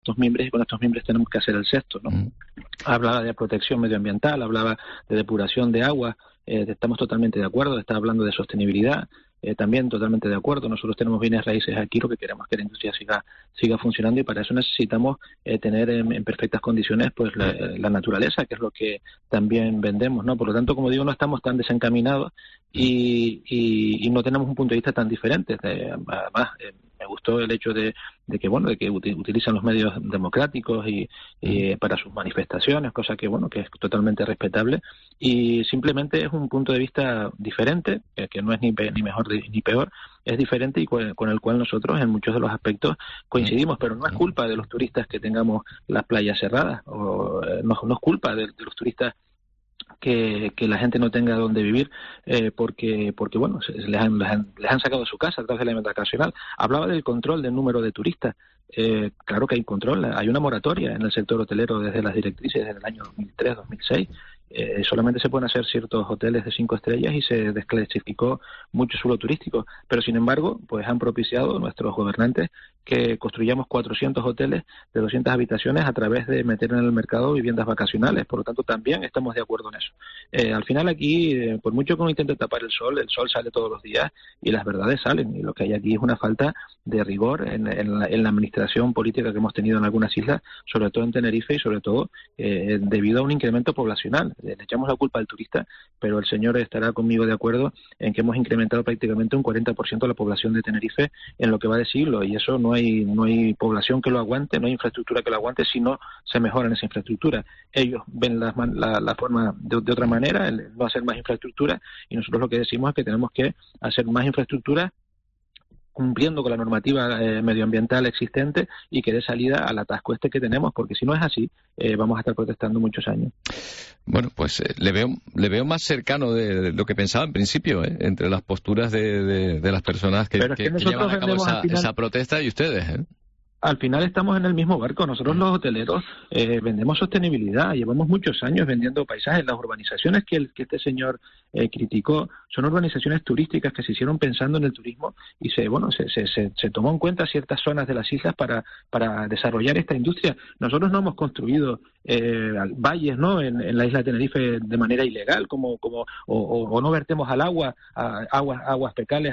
estos mimbres y con estos mimbres tenemos que hacer el cesto, ¿no? Hablaba de protección medioambiental, hablaba de depuración de agua, estamos totalmente de acuerdo, está hablando de sostenibilidad, también totalmente de acuerdo. Nosotros tenemos bienes raíces aquí, lo que queremos es que la industria siga funcionando y para eso necesitamos tener en perfectas condiciones pues la naturaleza, que es lo que también vendemos, ¿no? Por lo tanto, como digo, no estamos tan desencaminados y no tenemos un punto de vista tan diferente. Además, me gustó el hecho de que utilizan los medios democráticos y para sus manifestaciones, cosa que que es totalmente respetable, y simplemente es un punto de vista diferente, que no es ni mejor ni peor, es diferente y con el cual nosotros en muchos de los aspectos coincidimos, pero no es culpa de los turistas que tengamos las playas cerradas, o no es culpa de los turistas que la gente no tenga donde vivir, porque les han sacado de su casa a través de la alimentación vacacional. Hablaba del control del número de turistas. Claro que hay control, hay una moratoria en el sector hotelero desde las directrices desde el año 2003-2006. Solamente se pueden hacer ciertos hoteles de 5 estrellas y se desclasificó mucho suelo turístico, pero sin embargo pues han propiciado nuestros gobernantes que construyamos 400 hoteles de 200 habitaciones a través de meter en el mercado viviendas vacacionales. Por lo tanto también estamos de acuerdo en eso. Al final aquí, por mucho que uno intente tapar el sol sale todos los días y las verdades salen, y lo que hay aquí es una falta de rigor en la administración política que hemos tenido en algunas islas, sobre todo en Tenerife y sobre todo debido a un incremento poblacional. Le echamos la culpa al turista, pero el señor estará conmigo de acuerdo en que hemos incrementado prácticamente un 40% la población de Tenerife en lo que va de siglo, y eso no hay población que lo aguante, no hay infraestructura que lo aguante si no se mejora en esa infraestructura. Ellos ven la forma de otra manera, el no hacer más infraestructura, y nosotros lo que decimos es que tenemos que hacer más infraestructura cumpliendo con la normativa medioambiental existente y que dé salida al atasco que tenemos, porque si no es así, vamos a estar protestando muchos años. Bueno, pues le veo más cercano de lo que pensaba en principio, entre las posturas de las personas que llevan a cabo esa protesta y ustedes, Al final estamos en el mismo barco. Nosotros los hoteleros vendemos sostenibilidad. Llevamos muchos años vendiendo paisajes. Las urbanizaciones que este señor criticó son urbanizaciones turísticas que se hicieron pensando en el turismo y se tomó en cuenta ciertas zonas de las islas para desarrollar esta industria. Nosotros no hemos construido valles, ¿no?, en la isla de Tenerife de manera ilegal, o no vertemos al aguas fecales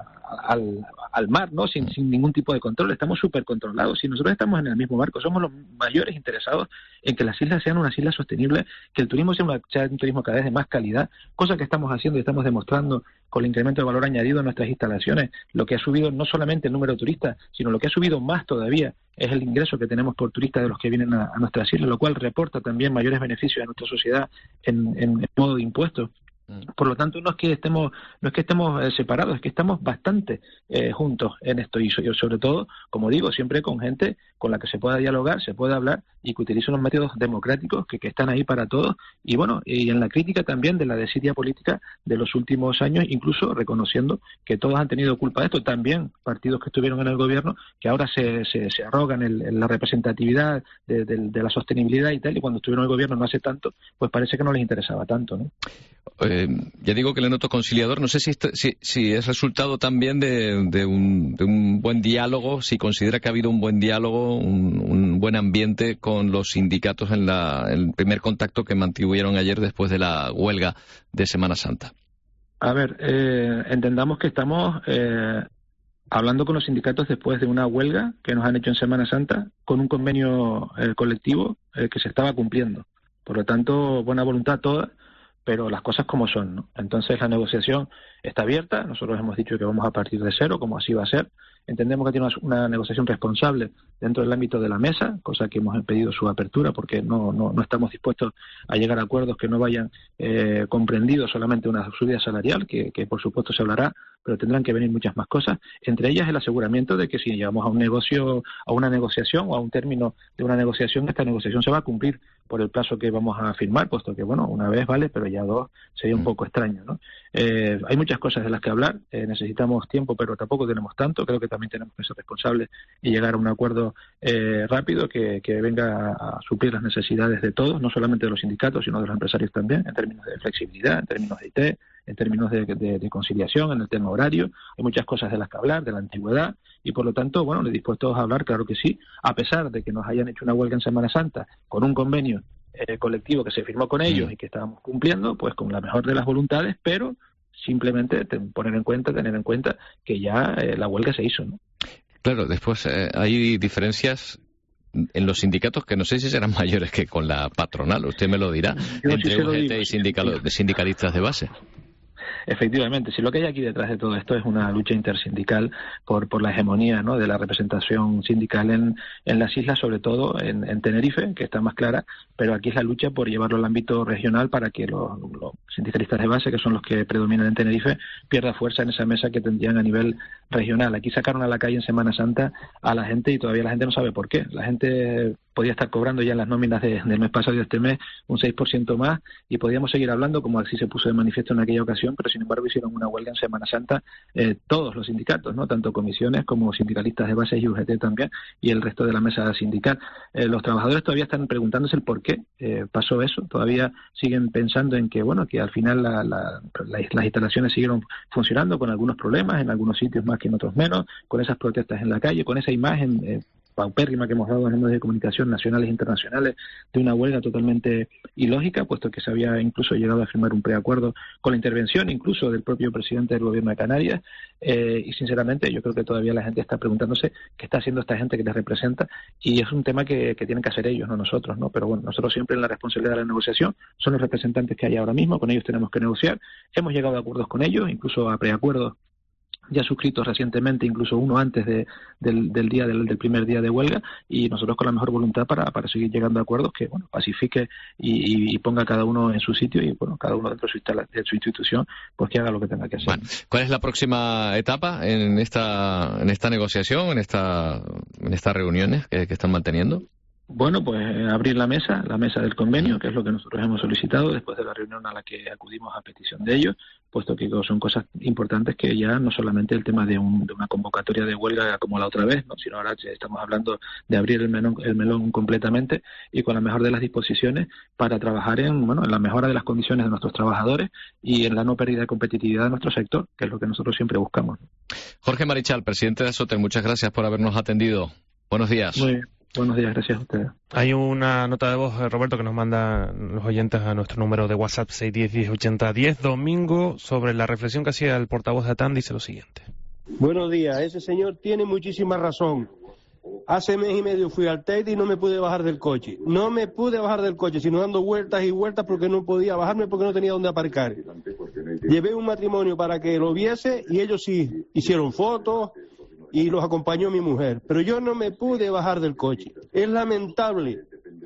al mar, ¿no?, sin ningún tipo de control. Estamos súper controlados. Si nosotros estamos en el mismo barco, somos los mayores interesados en que las islas sean unas islas sostenibles, que el turismo sea un turismo cada vez de más calidad, cosa que estamos haciendo y estamos demostrando con el incremento de valor añadido en nuestras instalaciones. Lo que ha subido no solamente el número de turistas, sino lo que ha subido más todavía es el ingreso que tenemos por turistas de los que vienen a nuestras islas, lo cual reporta también mayores beneficios a nuestra sociedad en modo de impuestos. Por lo tanto, no es que estemos separados, es que estamos bastante juntos en esto, y sobre todo, como digo, siempre con gente con la que se pueda dialogar, se pueda hablar y que utilice unos métodos democráticos que están ahí para todos, y en la crítica también de la desidia política de los últimos años, incluso reconociendo que todos han tenido culpa de esto, también partidos que estuvieron en el gobierno que ahora se arrogan la representatividad de la sostenibilidad y tal, y cuando estuvieron en el gobierno no hace tanto, pues parece que no les interesaba tanto, ¿no? Ya digo que le noto conciliador. No sé si es resultado también de un buen diálogo, si considera que ha habido un buen diálogo, un buen ambiente con los sindicatos en el primer contacto que mantuvieron ayer después de la huelga de Semana Santa. A ver, entendamos que estamos hablando con los sindicatos después de una huelga que nos han hecho en Semana Santa con un convenio colectivo que se estaba cumpliendo. Por lo tanto, buena voluntad toda, pero las cosas como son, ¿no? Entonces la negociación está abierta. Nosotros hemos dicho que vamos a partir de cero, como así va a ser. Entendemos que tiene una negociación responsable dentro del ámbito de la mesa, cosa que hemos pedido su apertura, porque no estamos dispuestos a llegar a acuerdos que no vayan comprendidos solamente una subida salarial, que por supuesto se hablará, pero tendrán que venir muchas más cosas, entre ellas el aseguramiento de que si llegamos a un negocio, a una negociación o a un término de una negociación, esta negociación se va a cumplir por el plazo que vamos a firmar, puesto que, una vez vale, pero ya dos sería un poco extraño, ¿no? Hay muchas cosas de las que hablar, necesitamos tiempo, pero tampoco tenemos tanto. Creo que también tenemos que ser responsables y llegar a un acuerdo rápido que venga a suplir las necesidades de todos, no solamente de los sindicatos, sino de los empresarios también, en términos de flexibilidad, en términos de IT, en términos de conciliación, en el tema horario. Hay muchas cosas de las que hablar, de la antigüedad, y por lo tanto, bueno, dispuestos a hablar, claro que sí, a pesar de que nos hayan hecho una huelga en Semana Santa con un convenio colectivo que se firmó con ellos y que estábamos cumpliendo, pues con la mejor de las voluntades, pero simplemente tener en cuenta que ya la huelga se hizo, ¿no? Claro, después hay diferencias en los sindicatos que no sé si serán mayores que con la patronal, usted me lo dirá, entre UGT y sindicalistas de base. Efectivamente, si lo que hay aquí detrás de todo esto es una lucha intersindical por la hegemonía, ¿no?, de la representación sindical en las islas, sobre todo en Tenerife, que está más clara, pero aquí es la lucha por llevarlo al ámbito regional para que los sindicalistas de base, que son los que predominan en Tenerife, pierda fuerza en esa mesa que tendrían a nivel regional. Aquí sacaron a la calle en Semana Santa a la gente y todavía la gente no sabe por qué. La gente podía estar cobrando ya en las nóminas del mes pasado y de este mes un 6% más y podíamos seguir hablando, como así se puso de manifiesto en aquella ocasión, pero sin embargo hicieron una huelga en Semana Santa todos los sindicatos, ¿no?, tanto comisiones como sindicalistas de base y UGT también, y el resto de la mesa sindical. Los trabajadores todavía están preguntándose el por qué pasó eso, todavía siguen pensando en que, bueno, que al final las instalaciones siguieron funcionando con algunos problemas, en algunos sitios más que en otros menos, con esas protestas en la calle, con esa imagen paupérrima que hemos dado en los medios de comunicación nacionales e internacionales de una huelga totalmente ilógica, puesto que se había incluso llegado a firmar un preacuerdo con la intervención incluso del propio presidente del gobierno de Canarias, y sinceramente yo creo que todavía la gente está preguntándose qué está haciendo esta gente que les representa, y es un tema que tienen que hacer ellos, no nosotros, ¿no? Pero bueno, nosotros siempre en la responsabilidad de la negociación son los representantes que hay ahora mismo, con ellos tenemos que negociar, hemos llegado a acuerdos con ellos, incluso a preacuerdos ya suscritos recientemente, incluso uno antes del primer día de huelga, y nosotros con la mejor voluntad para seguir llegando a acuerdos que, bueno, pacifique y ponga a cada uno en su sitio, y bueno, cada uno dentro de su institución, pues que haga lo que tenga que hacer. Bueno, ¿cuál es la próxima etapa en esta negociación, en estas reuniones que están manteniendo? Bueno, pues abrir la mesa del convenio, que es lo que nosotros hemos solicitado después de la reunión a la que acudimos a petición de ellos, puesto que son cosas importantes que ya no solamente el tema de una convocatoria de huelga como la otra vez, ¿no?, sino ahora estamos hablando de abrir el melón completamente y con la mejor de las disposiciones para trabajar en la mejora de las condiciones de nuestros trabajadores y en la no pérdida de competitividad de nuestro sector, que es lo que nosotros siempre buscamos. Jorge Marichal, presidente de Asoter, muchas gracias por habernos atendido. Buenos días. Muy bien. Buenos días, gracias a ustedes. Hay una nota de voz, Roberto, que nos mandan los oyentes a nuestro número de WhatsApp 610-1080-10, domingo, sobre la reflexión que hacía el portavoz de ATAN. Dice lo siguiente. Buenos días, ese señor tiene muchísima razón. Hace mes y medio fui al Teide y no me pude bajar del coche. No me pude bajar del coche, sino dando vueltas y vueltas porque no podía bajarme porque no tenía dónde aparcar. Llevé un matrimonio para que lo viese y ellos sí hicieron fotos y los acompañó mi mujer, pero yo no me pude bajar del coche. Es lamentable.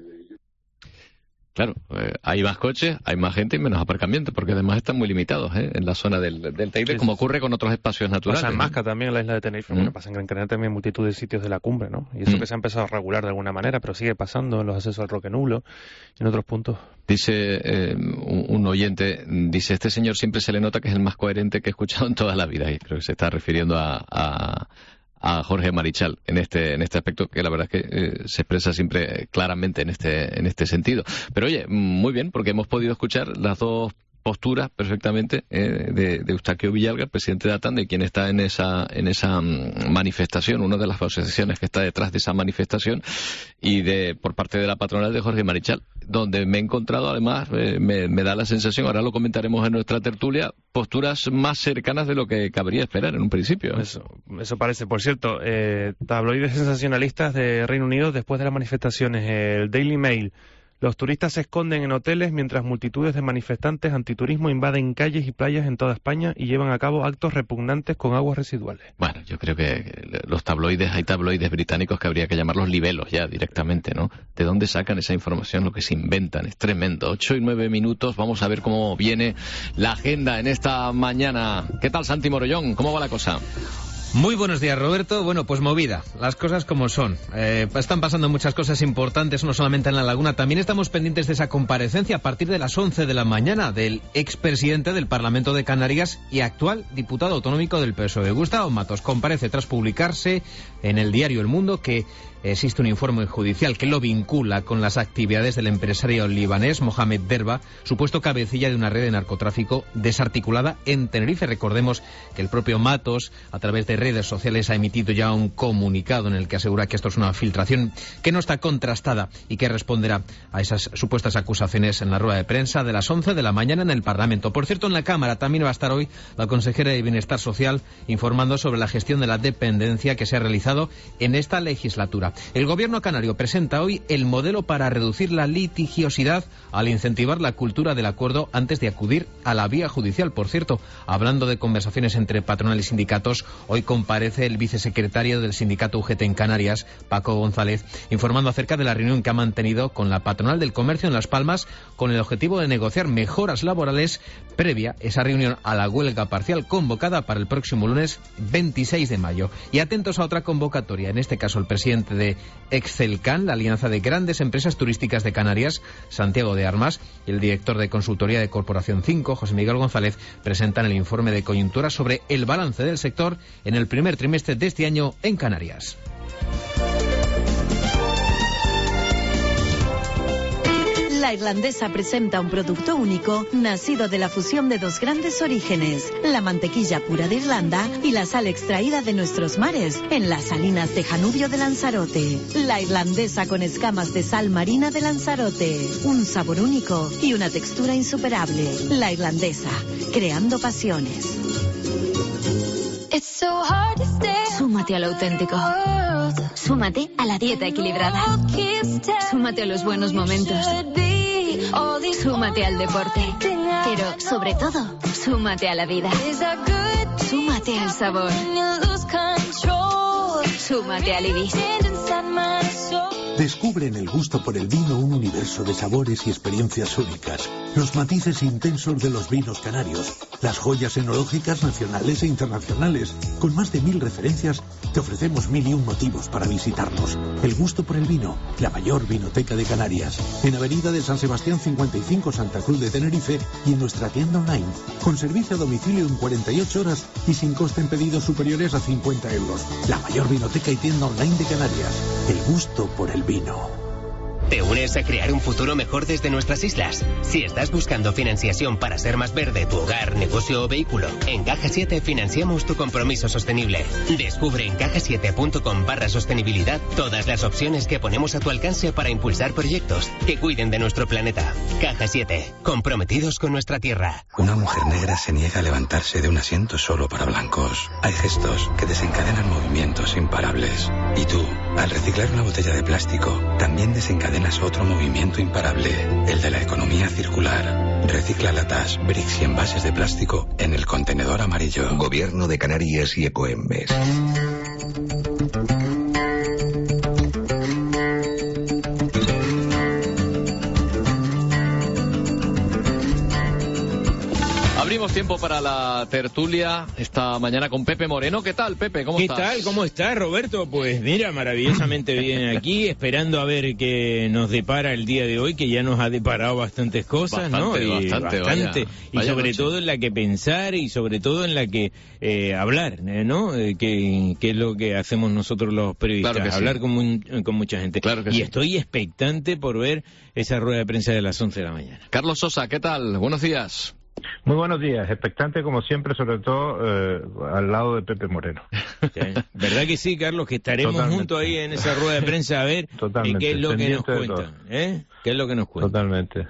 Claro, hay más coches, hay más gente y menos aparcamientos, porque además están muy limitados en la zona del Teide, sí, como ocurre con otros espacios naturales. Pasa en Masca también, en la isla de Tenerife. Bueno, pasa en Gran Canaria también multitud de sitios de la cumbre, ¿no? Y eso que se ha empezado a regular de alguna manera, pero sigue pasando en los accesos al Roque Nulo y en otros puntos. Dice un oyente, dice, este señor siempre se le nota que es el más coherente que he escuchado en toda la vida, y creo que se está refiriendo a Jorge Marichal en este aspecto, que la verdad es que se expresa siempre claramente en este sentido. Pero oye, muy bien, porque hemos podido escuchar las dos posturas perfectamente de Eustaquio Villalga, el presidente de ATAN, de quien está en esa manifestación, una de las asociaciones que está detrás de esa manifestación, y por parte de la patronal de Jorge Marichal, donde me he encontrado, además, me da la sensación, ahora lo comentaremos en nuestra tertulia, posturas más cercanas de lo que cabría esperar en un principio. Eso parece. Por cierto, tabloides sensacionalistas de Reino Unido después de las manifestaciones, el Daily Mail. Los turistas se esconden en hoteles mientras multitudes de manifestantes antiturismo invaden calles y playas en toda España y llevan a cabo actos repugnantes con aguas residuales. Bueno, yo creo que hay tabloides británicos que habría que llamarlos libelos ya directamente, ¿no? ¿De dónde sacan esa información? Lo que se inventan es tremendo. 8 y 9 minutos, vamos a ver cómo viene la agenda en esta mañana. ¿Qué tal, Santi Morollón? ¿Cómo va la cosa? Muy buenos días, Roberto. Bueno, pues movida, las cosas como son. Están pasando muchas cosas importantes, no solamente en La Laguna. También estamos pendientes de esa comparecencia a partir de las 11 de la mañana del expresidente del Parlamento de Canarias y actual diputado autonómico del PSOE, Gustavo Matos. Comparece tras publicarse en el diario El Mundo que existe un informe judicial que lo vincula con las actividades del empresario libanés Mohamed Derba, supuesto cabecilla de una red de narcotráfico desarticulada en Tenerife. Recordemos que el propio Matos, a través de redes sociales, ha emitido ya un comunicado en el que asegura que esto es una filtración que no está contrastada y que responderá a esas supuestas acusaciones en la rueda de prensa de las 11 de la mañana en el Parlamento. Por cierto, en la Cámara también va a estar hoy la consejera de Bienestar Social informando sobre la gestión de la dependencia que se ha realizado en esta legislatura. El gobierno canario presenta hoy el modelo para reducir la litigiosidad al incentivar la cultura del acuerdo antes de acudir a la vía judicial. Por cierto, hablando de conversaciones entre patronal y sindicatos, hoy comparece el vicesecretario del sindicato UGT en Canarias, Paco González, informando acerca de la reunión que ha mantenido con la patronal del comercio en Las Palmas con el objetivo de negociar mejoras laborales previa esa reunión a la huelga parcial convocada para el próximo lunes 26 de mayo. Y atentos a otra convocatoria, en este caso el presidente de Excelcan, la alianza de grandes empresas turísticas de Canarias, Santiago de Armas, y el director de consultoría de Corporación 5, José Miguel González, presentan el informe de coyuntura sobre el balance del sector en el primer trimestre de este año en Canarias. La Irlandesa presenta un producto único nacido de la fusión de dos grandes orígenes, la mantequilla pura de Irlanda y la sal extraída de nuestros mares en las salinas de Janubio de Lanzarote. La Irlandesa con escamas de sal marina de Lanzarote, un sabor único y una textura insuperable. La Irlandesa, creando pasiones. Súmate al auténtico. Súmate a la dieta equilibrada. Súmate a los buenos momentos. Súmate al deporte. Pero, sobre todo, súmate a la vida. Súmate al sabor. Súmate al Ibis. Descubre en el gusto por el vino un universo de sabores y experiencias únicas. Los matices intensos de los vinos canarios, las joyas enológicas nacionales e internacionales. Con más de 1000 referencias, te ofrecemos 1001 motivos para visitarnos. El gusto por el vino, la mayor vinoteca de Canarias. En Avenida de San Sebastián 55, Santa Cruz de Tenerife, y en nuestra tienda online, con servicio a domicilio en 48 horas y sin coste en pedidos superiores a 50 euros. La mayor vinoteca y tienda online de Canarias. El gusto por el vino. ¿Te unes a crear un futuro mejor desde nuestras islas? Si estás buscando financiación para ser más verde tu hogar, negocio o vehículo, en Caja 7 financiamos tu compromiso sostenible. Descubre en cajasiete.com/sostenibilidad todas las opciones que ponemos a tu alcance para impulsar proyectos que cuiden de nuestro planeta. Caja 7, comprometidos con nuestra tierra. Una mujer negra se niega a levantarse de un asiento solo para blancos. Hay gestos que desencadenan movimientos imparables. Y tú, al reciclar una botella de plástico, también desencadenas otro movimiento imparable, el de la economía circular. Recicla latas, bricks y envases de plástico en el contenedor amarillo. Gobierno de Canarias y Ecoembes. Abrimos tiempo para la tertulia esta mañana con Pepe Moreno. ¿Qué tal, Pepe? ¿Cómo estás? ¿Qué tal? ¿Cómo estás, Roberto? Pues mira, maravillosamente bien aquí, esperando a ver qué nos depara el día de hoy, que ya nos ha deparado bastantes cosas, bastante, ¿no? Bastante. Y sobre todo en la que pensar y sobre todo en la que hablar, ¿no? Que es lo que hacemos nosotros los periodistas, claro que hablar sí. con mucha gente. Claro que y sí. Estoy expectante por ver esa rueda de prensa de las 11 de la mañana. Carlos Sosa, ¿qué tal? Buenos días. Muy buenos días, expectante como siempre, sobre todo al lado de Pepe Moreno. ¿Sí? ¿Verdad que sí, Carlos? Que estaremos juntos ahí en esa rueda de prensa a ver qué es lo que nos cuenta. ¿Qué es lo que nos cuenta? Totalmente.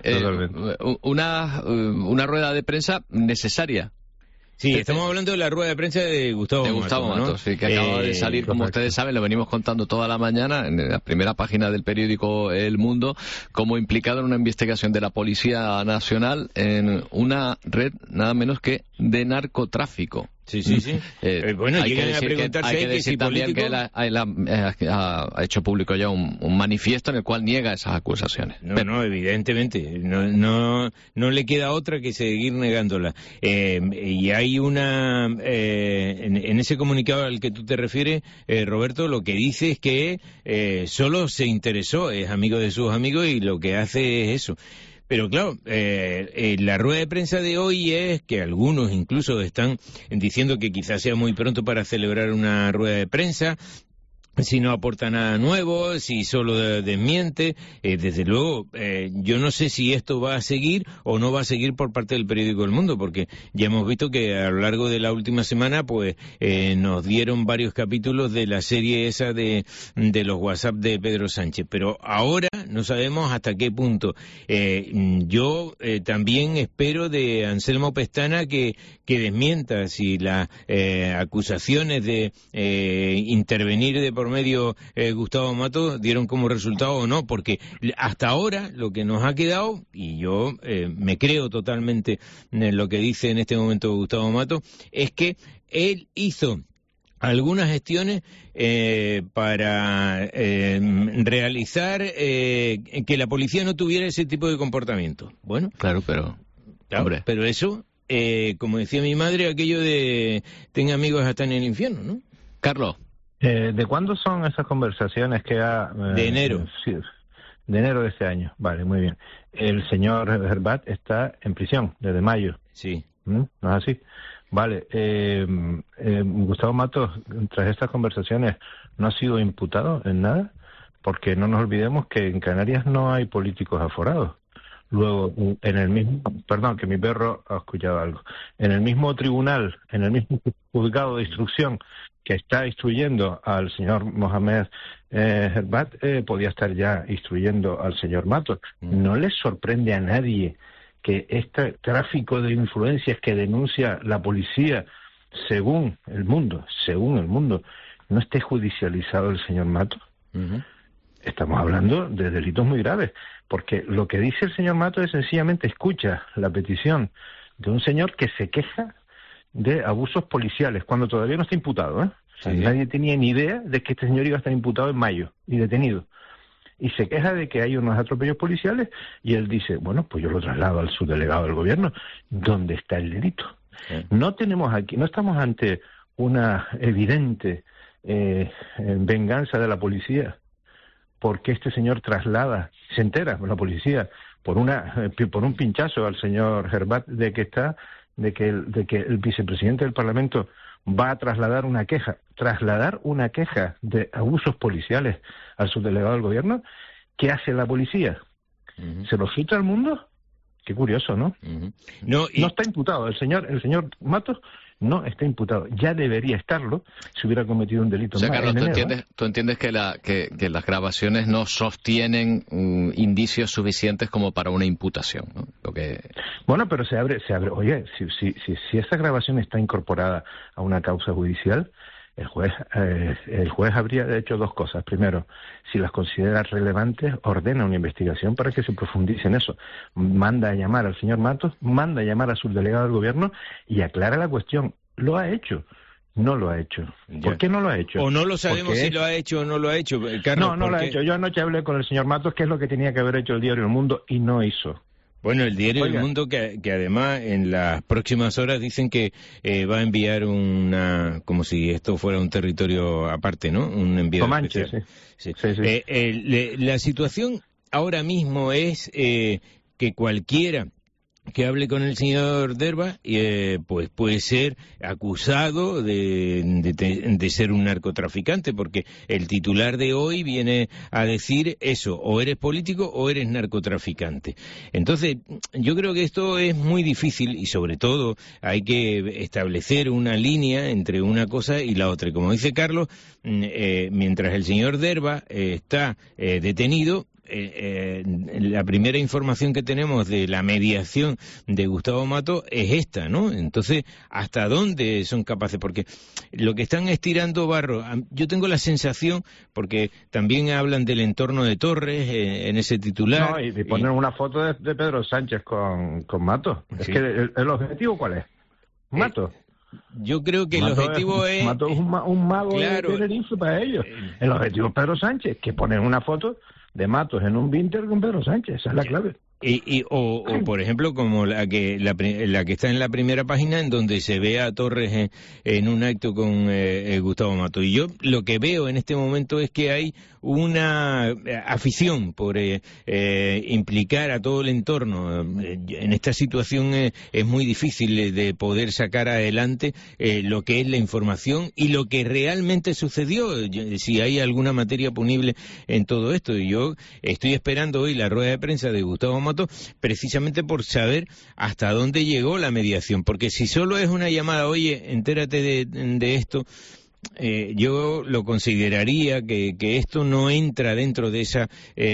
Una rueda de prensa necesaria. Sí, estamos hablando de la rueda de prensa de Gustavo Matos, ¿no? Sí, que acaba de salir, como ustedes saben, lo venimos contando toda la mañana en la primera página del periódico El Mundo, como implicado en una investigación de la Policía Nacional en una red nada menos que de narcotráfico. Sí. Bueno, llegan a preguntarse hay que decir también que él ha hecho público ya un manifiesto en el cual niega esas acusaciones. No, evidentemente. No le queda otra que seguir negándola. Y hay una... en ese comunicado al que tú te refieres, Roberto, lo que dice es que solo se interesó, es amigo de sus amigos y lo que hace es eso. Pero claro, la rueda de prensa de hoy es que algunos incluso están diciendo que quizás sea muy pronto para celebrar una rueda de prensa, si no aporta nada nuevo, si solo desmiente. Desde luego, yo no sé si esto va a seguir o no va a seguir por parte del periódico El Mundo, porque ya hemos visto que a lo largo de la última semana pues nos dieron varios capítulos de la serie esa de los WhatsApp de Pedro Sánchez, pero ahora no sabemos hasta qué punto. Yo también espero de Anselmo Pestana que desmienta si las acusaciones de intervenir de por medio Gustavo Mato dieron como resultado o no, porque hasta ahora lo que nos ha quedado, y yo me creo totalmente en lo que dice en este momento Gustavo Mato, es que él hizo algunas gestiones para realizar que la policía no tuviera ese tipo de comportamiento. Bueno, claro, pero eso, como decía mi madre, aquello de tenga amigos hasta en el infierno, ¿no? Carlos. ¿De cuándo son esas conversaciones que ha...? De enero. Sí, de enero de este año. Vale, muy bien. El señor Herbat está en prisión desde mayo. Sí. ¿No es así? Vale. Gustavo Mato, tras estas conversaciones, no ha sido imputado en nada, porque no nos olvidemos que en Canarias no hay políticos aforados. Luego, en el mismo... Perdón, que mi perro ha escuchado algo. En el mismo tribunal, en el mismo juzgado de instrucción que está instruyendo al señor Mohamed Herbat, podía estar ya instruyendo al señor Mato. No les sorprende a nadie que este tráfico de influencias que denuncia la policía, según el mundo, no esté judicializado el señor Mato. Estamos hablando de delitos muy graves, porque lo que dice el señor Mato es sencillamente escucha la petición de un señor que se queja de abusos policiales, cuando todavía no está imputado, ¿eh? Sí. Nadie tenía ni idea de que este señor iba a estar imputado en mayo y detenido. Y se queja de que hay unos atropellos policiales y él dice, bueno, pues yo lo traslado al subdelegado del gobierno. ¿Dónde está el delito? Sí. No estamos ante una evidente venganza de la policía, porque este señor se entera la policía por un pinchazo al señor Herbat de que el vicepresidente del Parlamento va a trasladar una queja de abusos policiales al subdelegado del gobierno. ¿Qué hace la policía? ¿Se lo filtra al mundo? Qué curioso, ¿no? No está imputado. El señor Matos no está imputado. Ya debería estarlo si hubiera cometido un delito. O sea, Carlos, ¿tú entiendes que las grabaciones no sostienen indicios suficientes como para una imputación, ¿no? Bueno, pero se abre. Oye, si esa grabación está incorporada a una causa judicial, el juez habría hecho dos cosas. Primero, si las considera relevantes, ordena una investigación para que se profundice en eso. Manda a llamar al señor Matos, manda a llamar al subdelegado del gobierno y aclara la cuestión. ¿Lo ha hecho? No lo ha hecho. ¿Por qué no lo ha hecho? O no lo sabemos si lo ha hecho o no lo ha hecho, Carlos. No lo ha hecho. Yo anoche hablé con el señor Matos, que es lo que tenía que haber hecho el diario El Mundo, y no hizo. Bueno, el diario El Mundo, que además en las próximas horas dicen que va a enviar como si esto fuera un territorio aparte, ¿no? Un envío especial. Sí. La situación ahora mismo es que cualquiera que hable con el señor Derba, pues puede ser acusado de ser un narcotraficante, porque el titular de hoy viene a decir eso, o eres político o eres narcotraficante. Entonces, yo creo que esto es muy difícil y sobre todo hay que establecer una línea entre una cosa y la otra. Y como dice Carlos, mientras el señor Derba está detenido, la primera información que tenemos de la mediación de Gustavo Mato es esta, ¿no? Entonces, ¿hasta dónde son capaces? Porque lo que están es tirando barro. Yo tengo la sensación, porque también hablan del entorno de Torres en ese titular. No, y poner una foto de Pedro Sánchez con Mato. Sí. Es que el objetivo, ¿cuál es? Mato. Yo creo que el objetivo es... Mato es un mago, claro, de Tenerife para ellos. El objetivo es Pedro Sánchez, que ponen una foto de Matos en un Vinter con Pedro Sánchez, esa es la clave. O por ejemplo, como la que está en la primera página, en donde se ve a Torres en un acto con Gustavo Matos. Y yo lo que veo en este momento es que hay una afición por implicar a todo el entorno. En esta situación es muy difícil de poder sacar adelante lo que es la información y lo que realmente sucedió, si hay alguna materia punible en todo esto. Y yo estoy esperando hoy la rueda de prensa de Gustavo Matos, precisamente por saber hasta dónde llegó la mediación, porque si solo es una llamada, oye, entérate de esto, yo lo consideraría que esto no entra dentro de esa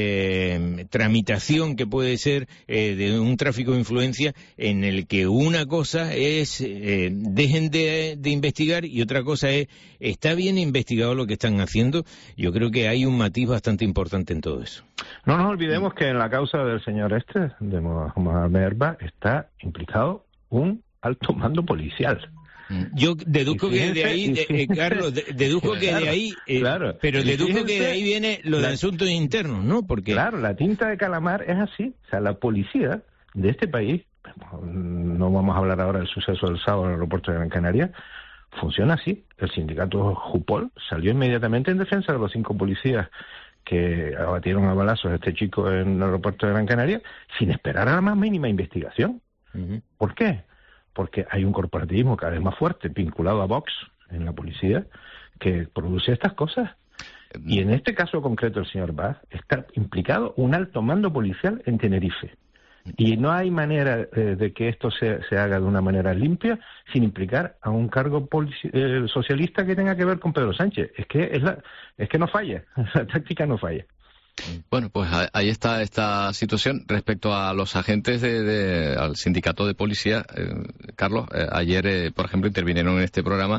tramitación que puede ser de un tráfico de influencia, en el que una cosa es dejen de investigar y otra cosa es está bien investigado lo que están haciendo. Yo creo que hay un matiz bastante importante en todo eso. No nos olvidemos que en la causa del señor de Mohamed Erba, está implicado un alto mando policial. Yo deduzco que de ahí, Carlos, deduzco que de ahí, pero deduzco que de ahí viene lo de asuntos internos, ¿no? Porque claro, la tinta de calamar es así. O sea, la policía de este país, no vamos a hablar ahora del suceso del sábado en el aeropuerto de Gran Canaria, funciona así. El sindicato Jupol salió inmediatamente en defensa de los 5 policías que abatieron a balazos a este chico en el aeropuerto de Gran Canaria, sin esperar a la más mínima investigación. ¿Por qué? Porque hay un corporativismo cada vez más fuerte vinculado a Vox en la policía que produce estas cosas. Y en este caso concreto el señor Vaz está implicado un alto mando policial en Tenerife. Y no hay manera de que esto se haga de una manera limpia sin implicar a un cargo socialista que tenga que ver con Pedro Sánchez. Es que no falla, la táctica no falla. Bueno, pues ahí está esta situación. Respecto a los agentes al sindicato de policía, Carlos, ayer, por ejemplo, intervinieron en este programa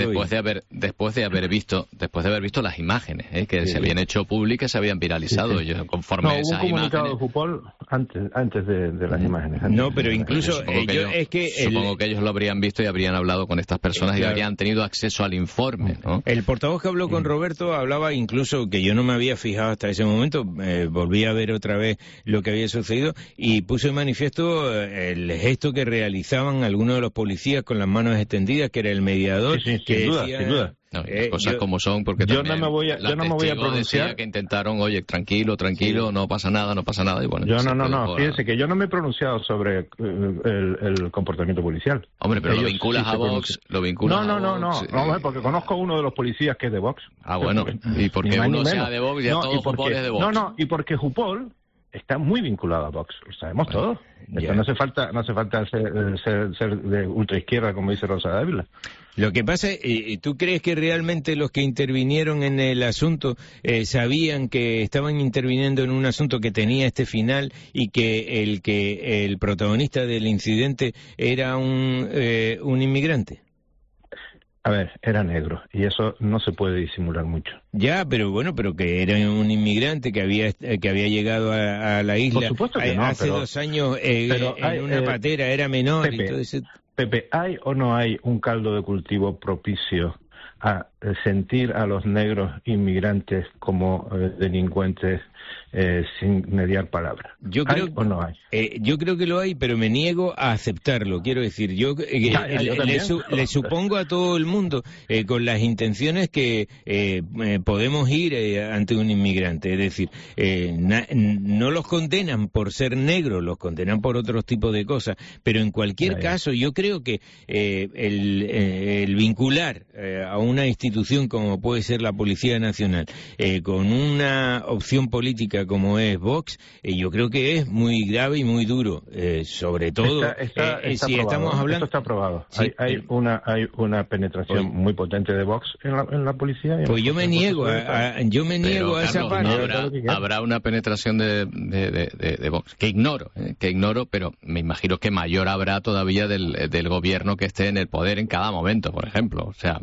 después de haber visto las imágenes que se habían hecho públicas, se habían viralizado. Ellos, conforme a esas hubo un comunicado imágenes, de Jupol antes de las imágenes. No, pero incluso supongo que ellos lo habrían visto y habrían hablado con estas personas y habrían tenido acceso al informe, ¿no? El portavoz que habló con Roberto hablaba incluso, que yo no me había fijado hasta ese momento, volví a ver otra vez lo que había sucedido y puso en manifiesto el gesto que realizaban algunos de los policías con las manos extendidas, que era el mediador. Sí, sin duda. No, cosas como son, porque yo no me voy a pronunciar. Que intentaron, oye, tranquilo, no pasa nada, y bueno. Fíjense que yo no me he pronunciado sobre el comportamiento policial. Hombre, pero ellos lo vinculas a Vox, No, porque conozco a uno de los policías que es de Vox. Ah, bueno, y porque uno sea de Vox, ya todo Jupol es de Vox. Y porque Jupol está muy vinculado a Vox, lo sabemos todos. Esto no hace falta ser de ultraizquierda, como dice Rosa Dávila. Lo que pasa es, ¿tú crees que realmente los que intervinieron en el asunto sabían que estaban interviniendo en un asunto que tenía este final y que el protagonista del incidente era un inmigrante? A ver, era negro, y eso no se puede disimular mucho. Ya, pero que era un inmigrante que había llegado a la isla. Por supuesto que no, hace 2 años en una patera, era menor. Pepe, ¿hay o no hay un caldo de cultivo propicio a sentir a los negros inmigrantes como delincuentes sin mediar palabra? ¿Hay o no hay? Yo creo que lo hay, pero me niego a aceptarlo. Quiero decir, yo le supongo a todo el mundo con las intenciones que podemos ir ante un inmigrante. Es decir, no los condenan por ser negros, los condenan por otros tipos de cosas. Pero en cualquier caso, yo creo que el vincular a una institución como puede ser la Policía Nacional con una opción política como es Vox, yo creo que es muy grave y muy duro, sobre todo si estamos hablando... Esto está aprobado. Sí, hay una penetración muy potente de Vox en la policía. Pues yo me niego a esa parte. Habrá una penetración de Vox, que ignoro, pero me imagino que mayor habrá todavía del gobierno que esté en el poder en cada momento, por ejemplo. O sea,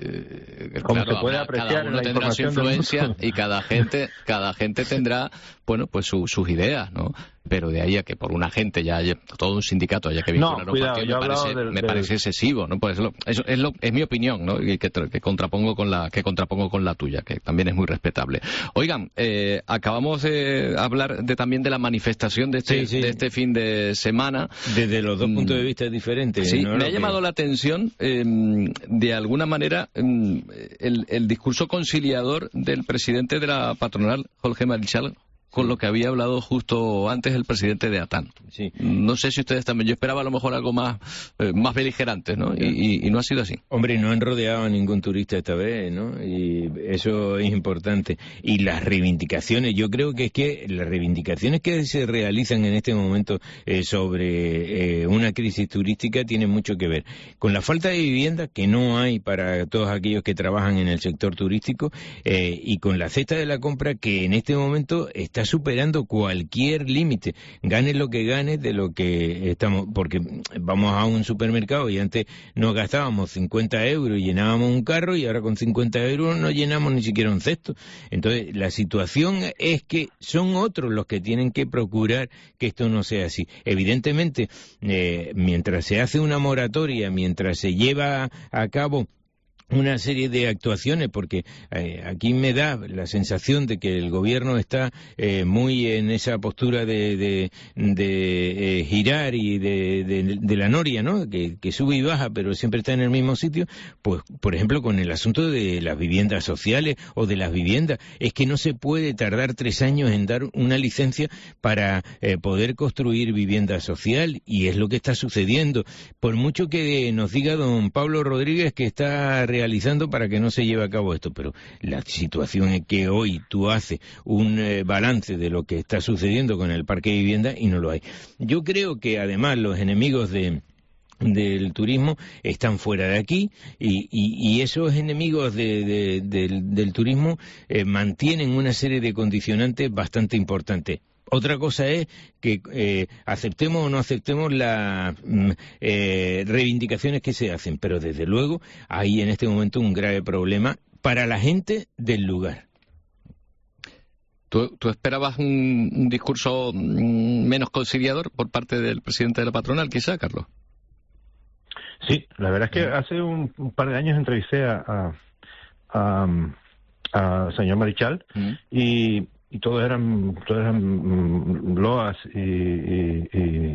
como se puede apreciar, cada uno tendrá su influencia y cada gente tendrá bueno, pues sus ideas, ¿no? Pero de ahí a que por una gente ya haya, todo un sindicato haya que vincular a un partido, me parece excesivo, ¿no? Pues es mi opinión, ¿no? Y que contrapongo con la tuya, que también es muy respetable. Oigan, acabamos de hablar también de la manifestación de este fin de semana. Desde los dos puntos de vista diferentes. Sí, ¿no? me ha llamado la atención, de alguna manera, el discurso conciliador del presidente de la patronal, Jorge Marichal, con lo que había hablado justo antes el presidente de ATAN. Sí. No sé si ustedes también. Yo esperaba a lo mejor algo más beligerante, ¿no? Y no ha sido así. Hombre, no han rodeado a ningún turista esta vez, ¿no? Y eso es importante. Y las reivindicaciones, yo creo que las reivindicaciones que se realizan en este momento sobre una crisis turística tienen mucho que ver con la falta de vivienda que no hay para todos aquellos que trabajan en el sector turístico, y con la cesta de la compra que en este momento está superando cualquier límite, gane lo que gane de lo que estamos, porque vamos a un supermercado y antes nos gastábamos 50 euros y llenábamos un carro, y ahora con 50 euros no llenamos ni siquiera un cesto. Entonces la situación es que son otros los que tienen que procurar que esto no sea así. Evidentemente, mientras se hace una moratoria, mientras se lleva a cabo una serie de actuaciones, porque aquí me da la sensación de que el gobierno está muy en esa postura de girar y de la noria, ¿no? Que sube y baja, pero siempre está en el mismo sitio. Pues, por ejemplo, con el asunto de las viviendas sociales o de las viviendas, es que no se puede tardar 3 años en dar una licencia para poder construir vivienda social, y es lo que está sucediendo. Por mucho que nos diga don Pablo Rodríguez que está realizando para que no se lleve a cabo esto, pero la situación es que hoy tú haces un balance de lo que está sucediendo con el parque de vivienda y no lo hay. Yo creo que además los enemigos del turismo están fuera de aquí, y esos enemigos del turismo mantienen una serie de condicionantes bastante importantes. Otra cosa es que aceptemos o no aceptemos las reivindicaciones que se hacen, pero desde luego hay en este momento un grave problema para la gente del lugar. ¿Tú esperabas un discurso menos conciliador por parte del presidente de la patronal, quizá, Carlos? Sí, la verdad es que hace un par de años entrevisté a señor Marichal, y todos eran loas y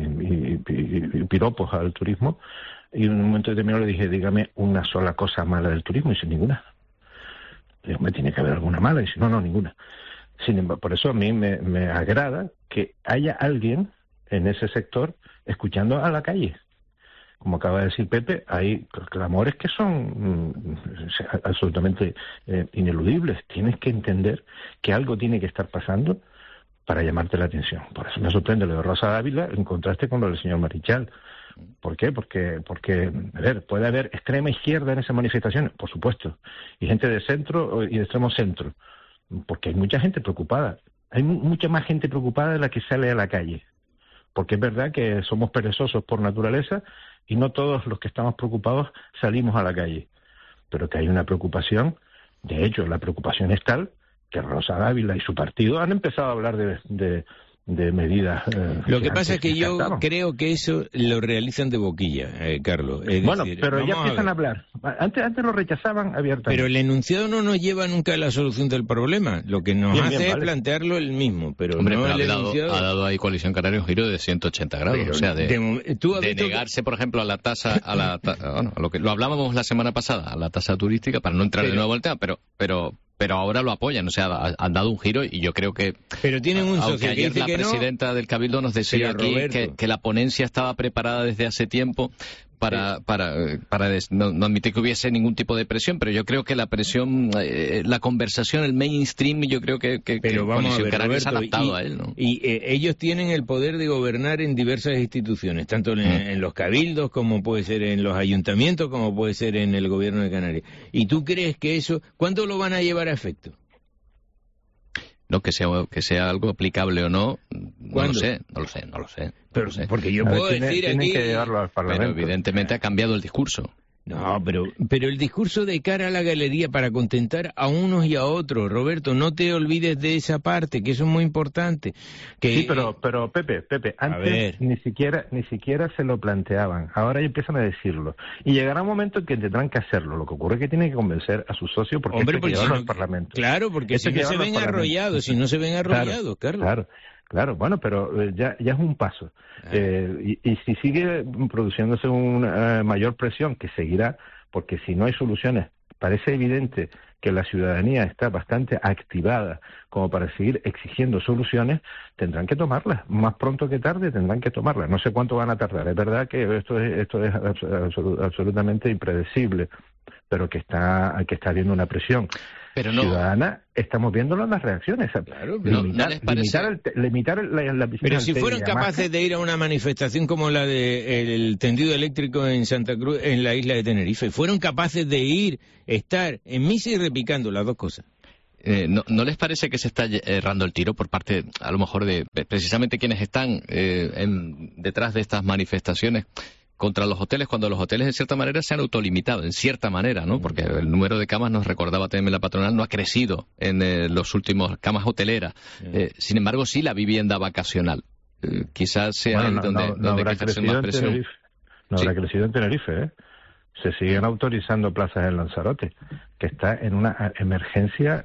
piropos al turismo, y en un momento determinado le dije, dígame una sola cosa mala del turismo, y dice, ninguna. Digo, me tiene que haber alguna mala, y dice, no, ninguna. Sin embargo, por eso a mí me agrada que haya alguien en ese sector escuchando a la calle. Como acaba de decir Pepe, hay clamores que son absolutamente ineludibles. Tienes que entender que algo tiene que estar pasando para llamarte la atención. Por eso me sorprende lo de Rosa Dávila en contraste con lo del señor Marichal. ¿Por qué? Porque a ver, puede haber extrema izquierda en esas manifestaciones, por supuesto, y gente de centro y de extremo centro, porque hay mucha gente preocupada. Hay mucha más gente preocupada de la que sale a la calle. Porque es verdad que somos perezosos por naturaleza y no todos los que estamos preocupados salimos a la calle. Pero que hay una preocupación, de hecho la preocupación es tal que Rosa Dávila y su partido han empezado a hablar de medidas. Lo que pasa es que yo creo que eso lo realizan de boquilla, Carlos. Bueno, pero ya empiezan a hablar. Antes lo rechazaban abiertamente. Pero el enunciado no nos lleva nunca a la solución del problema. Lo que nos hace es plantearlo el mismo. Pero hombre, no pero el enunciado. Ha dado ahí Coalición Canaria un giro de 180 grados. Pero, o sea, de negarse, por ejemplo, a la tasa, bueno, a lo hablábamos la semana pasada, a la tasa turística, para no entrar de nuevo al tema, pero ahora lo apoyan, o sea, han dado un giro, y yo creo que... Pero tienen un socio ayer que dice la presidenta del Cabildo nos decía aquí que la ponencia estaba preparada desde hace tiempo para no admitir que hubiese ningún tipo de presión, pero yo creo que la presión, la conversación, el mainstream, yo creo que Coalición Canaria se ha adaptado a él, ¿no? Y ellos tienen el poder de gobernar en diversas instituciones, tanto en los cabildos, como puede ser en los ayuntamientos, como puede ser en el gobierno de Canarias. ¿Y tú crees que eso, cuándo lo van a llevar a efecto? No, que sea algo aplicable o no, no lo sé. Pero, porque yo puedo decir aquí... Que llevarlo al Parlamento. Pero evidentemente ha cambiado el discurso. No, pero el discurso de cara a la galería para contentar a unos y a otros, Roberto, no te olvides de esa parte, que eso es muy importante. Sí, pero Pepe, antes ni siquiera se lo planteaban, ahora ya empiezan a decirlo. Y llegará un momento en que tendrán que hacerlo, lo que ocurre es que tienen que convencer a sus socios porque hay que llevarlo al Parlamento. Claro, porque si no se ven arrollados, Carlos. Claro, bueno, pero ya es un paso. Y si sigue produciéndose una mayor presión, que seguirá, porque si no hay soluciones, parece evidente que la ciudadanía está bastante activada como para seguir exigiendo soluciones, tendrán que tomarlas. Más pronto que tarde tendrán que tomarlas. No sé cuánto van a tardar. Es verdad que esto es absolutamente impredecible, pero que está habiendo una presión ciudadana. Estamos viéndolo en las reacciones. Claro, pero ¿no les parece? Limitar la visita. Pero si fueron capaces de ir a una manifestación como la del tendido eléctrico en Santa Cruz, en la isla de Tenerife, fueron capaces de ir, estar en misa y repicando las dos cosas. ¿No les parece que se está errando el tiro por parte, a lo mejor, de precisamente quienes están detrás de estas manifestaciones contra los hoteles, cuando los hoteles en cierta manera se han autolimitado, en cierta manera, ¿no? Porque el número de camas, nos recordaba también la patronal, no ha crecido en los últimos camas hoteleras. Sin embargo, sí la vivienda vacacional. Quizás sea donde habrá crecido más presión. No habrá crecido en Tenerife, ¿eh? Se siguen autorizando plazas en Lanzarote, que está en una emergencia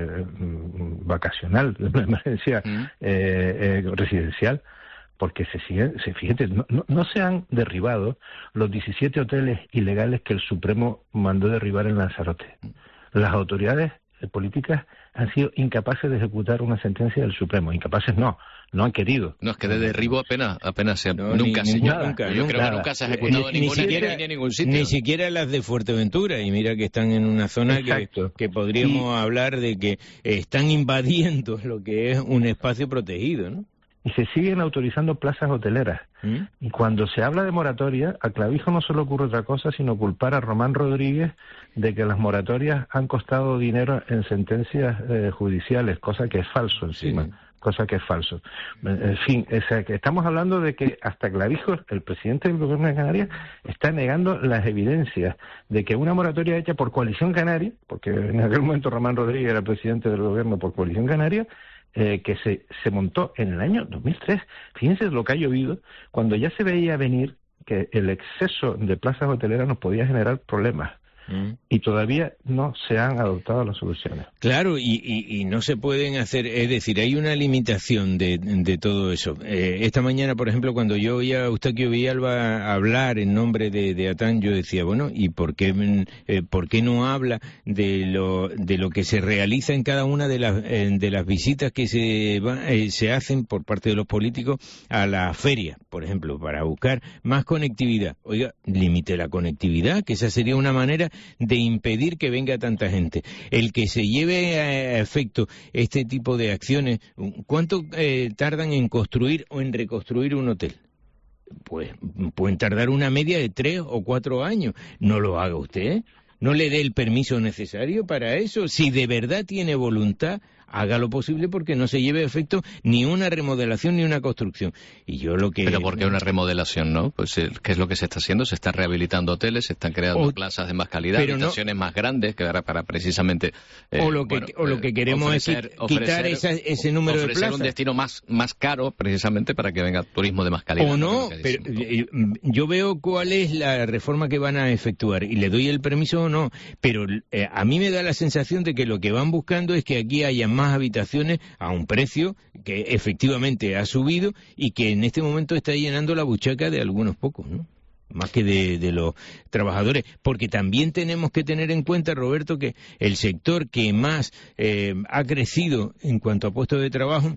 vacacional, una emergencia residencial. Porque fíjate, no se han derribado los 17 hoteles ilegales que el Supremo mandó derribar en Lanzarote. Las autoridades políticas han sido incapaces de ejecutar una sentencia del Supremo. Incapaces no han querido. No, es que de derribo apenas nunca se Yo creo que nunca se ha ejecutado en ningún sitio. Ni siquiera las de Fuerteventura, y mira que están en una zona que podríamos hablar de que están invadiendo lo que es un espacio protegido, ¿no? Y se siguen autorizando plazas hoteleras. Y cuando se habla de moratoria, a Clavijo no se le ocurre otra cosa sino culpar a Román Rodríguez de que las moratorias han costado dinero en sentencias judiciales, cosa que es falso encima. Cosa que es falso. En fin, que estamos hablando de que hasta Clavijo, el presidente del Gobierno de Canarias, está negando las evidencias de que una moratoria hecha por Coalición Canaria, porque en aquel momento Román Rodríguez era presidente del Gobierno por Coalición Canaria, que se montó en el año 2003. Fíjense lo que ha llovido, cuando ya se veía venir que el exceso de plazas hoteleras nos podía generar problemas. Y todavía no se han adoptado las soluciones. Claro, y no se pueden hacer, es decir, hay una limitación de todo eso. Esta mañana, por ejemplo, cuando yo oía a Eustaquio Villalba hablar en nombre de ATAN, yo decía, bueno, ¿y por qué no habla de lo que se realiza en cada una de las visitas que se hacen por parte de los políticos a la feria, por ejemplo, para buscar más conectividad? Oiga, limite la conectividad, que esa sería una manera de impedir que venga tanta gente. El que se lleve a efecto este tipo de acciones, ¿cuánto tardan en construir o en reconstruir un hotel? Pues pueden tardar una media de 3 o 4 años. No lo haga usted, no le dé el permiso necesario para eso. Si de verdad tiene voluntad, haga lo posible porque no se lleve a efecto ni una remodelación ni una construcción. Y yo lo que... Pero ¿por qué una remodelación, no? Pues ¿qué es lo que se está haciendo? Se están rehabilitando hoteles, se están creando plazas de más calidad, habitaciones más grandes, que para precisamente... lo que queremos es quitar ese número de plazas. Ofrecer un destino más caro, precisamente, para que venga turismo de más calidad. O no, pero yo veo cuál es la reforma que van a efectuar y le doy el permiso o no, pero a mí me da la sensación de que lo que van buscando es que aquí haya más habitaciones a un precio que efectivamente ha subido y que en este momento está llenando la buchaca de algunos pocos, ¿no? Más que de los trabajadores, porque también tenemos que tener en cuenta, Roberto, que el sector que más ha crecido en cuanto a puestos de trabajo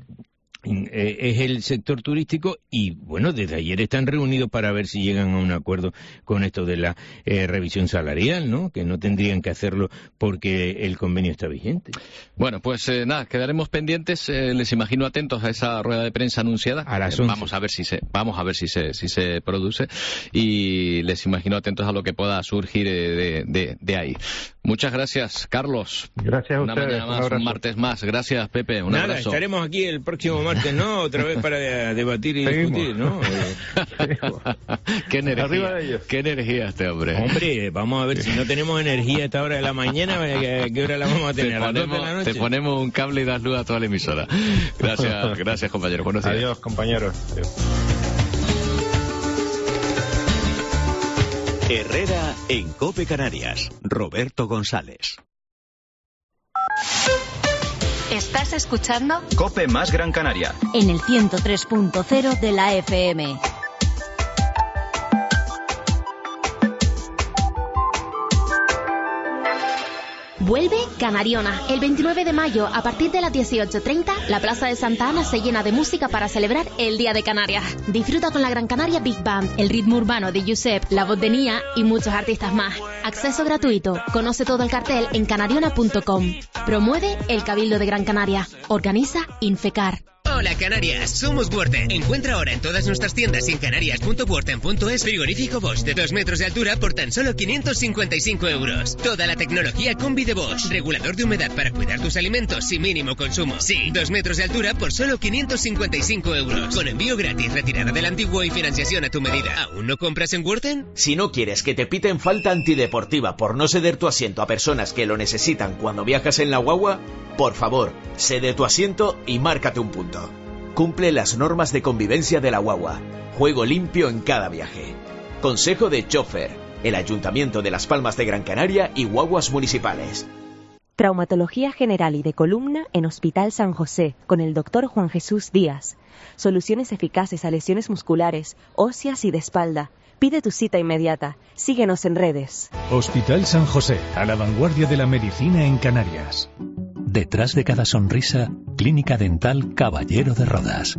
es el sector turístico y, bueno, desde ayer están reunidos para ver si llegan a un acuerdo con esto de la revisión salarial, ¿no? Que no tendrían que hacerlo porque el convenio está vigente. Bueno, pues nada, quedaremos pendientes, les imagino atentos a esa rueda de prensa anunciada. A las 11. Vamos a ver si se produce y les imagino atentos a lo que pueda surgir de ahí. Muchas gracias, Carlos. Gracias a una ustedes. Mañana más, un martes más. Gracias, Pepe. Un abrazo. Estaremos aquí el próximo martes, ¿no? Otra vez para debatir y discutir, ¿no? Qué energía. Arriba de ellos. Qué energía este hombre. Hombre, vamos a ver si no tenemos energía a esta hora de la mañana, ¿a qué hora la vamos a tener? ¿A las 12 de la noche? Te ponemos un cable y das luz a toda la emisora. Gracias, compañero. Buenos días. Adiós, compañeros. Adiós. Herrera en COPE Canarias. Roberto González. ¿Estás escuchando? COPE más Gran Canaria. En el 103.0 de la FM. Vuelve Canariona. El 29 de mayo, a partir de las 18:30, la Plaza de Santa Ana se llena de música para celebrar el Día de Canarias. Disfruta con la Gran Canaria Big Band, el ritmo urbano de Josep, la voz de Nia y muchos artistas más. Acceso gratuito. Conoce todo el cartel en canariona.com. Promueve el Cabildo de Gran Canaria. Organiza Infecar. Hola Canarias, somos Worten. Encuentra ahora en todas nuestras tiendas y en canarias.worten.es frigorífico Bosch de 2 metros de altura por tan solo 555 euros. Toda la tecnología combi de Bosch. Regulador de humedad para cuidar tus alimentos sin mínimo consumo. Sí, 2 metros de altura por solo 555 euros. Con envío gratis, retirada del antiguo y financiación a tu medida. ¿Aún no compras en Worten? Si no quieres que te piten falta antideportiva por no ceder tu asiento a personas que lo necesitan cuando viajas en la guagua, por favor, cede tu asiento y márcate un punto. Cumple las normas de convivencia de la guagua. Juego limpio en cada viaje. Consejo de Chofer, el Ayuntamiento de Las Palmas de Gran Canaria y guaguas municipales. Traumatología general y de columna en Hospital San José, con el Dr. Juan Jesús Díaz. Soluciones eficaces a lesiones musculares, óseas y de espalda. Pide tu cita inmediata. Síguenos en redes. Hospital San José, a la vanguardia de la medicina en Canarias. Detrás de cada sonrisa, Clínica Dental Caballero de Rodas.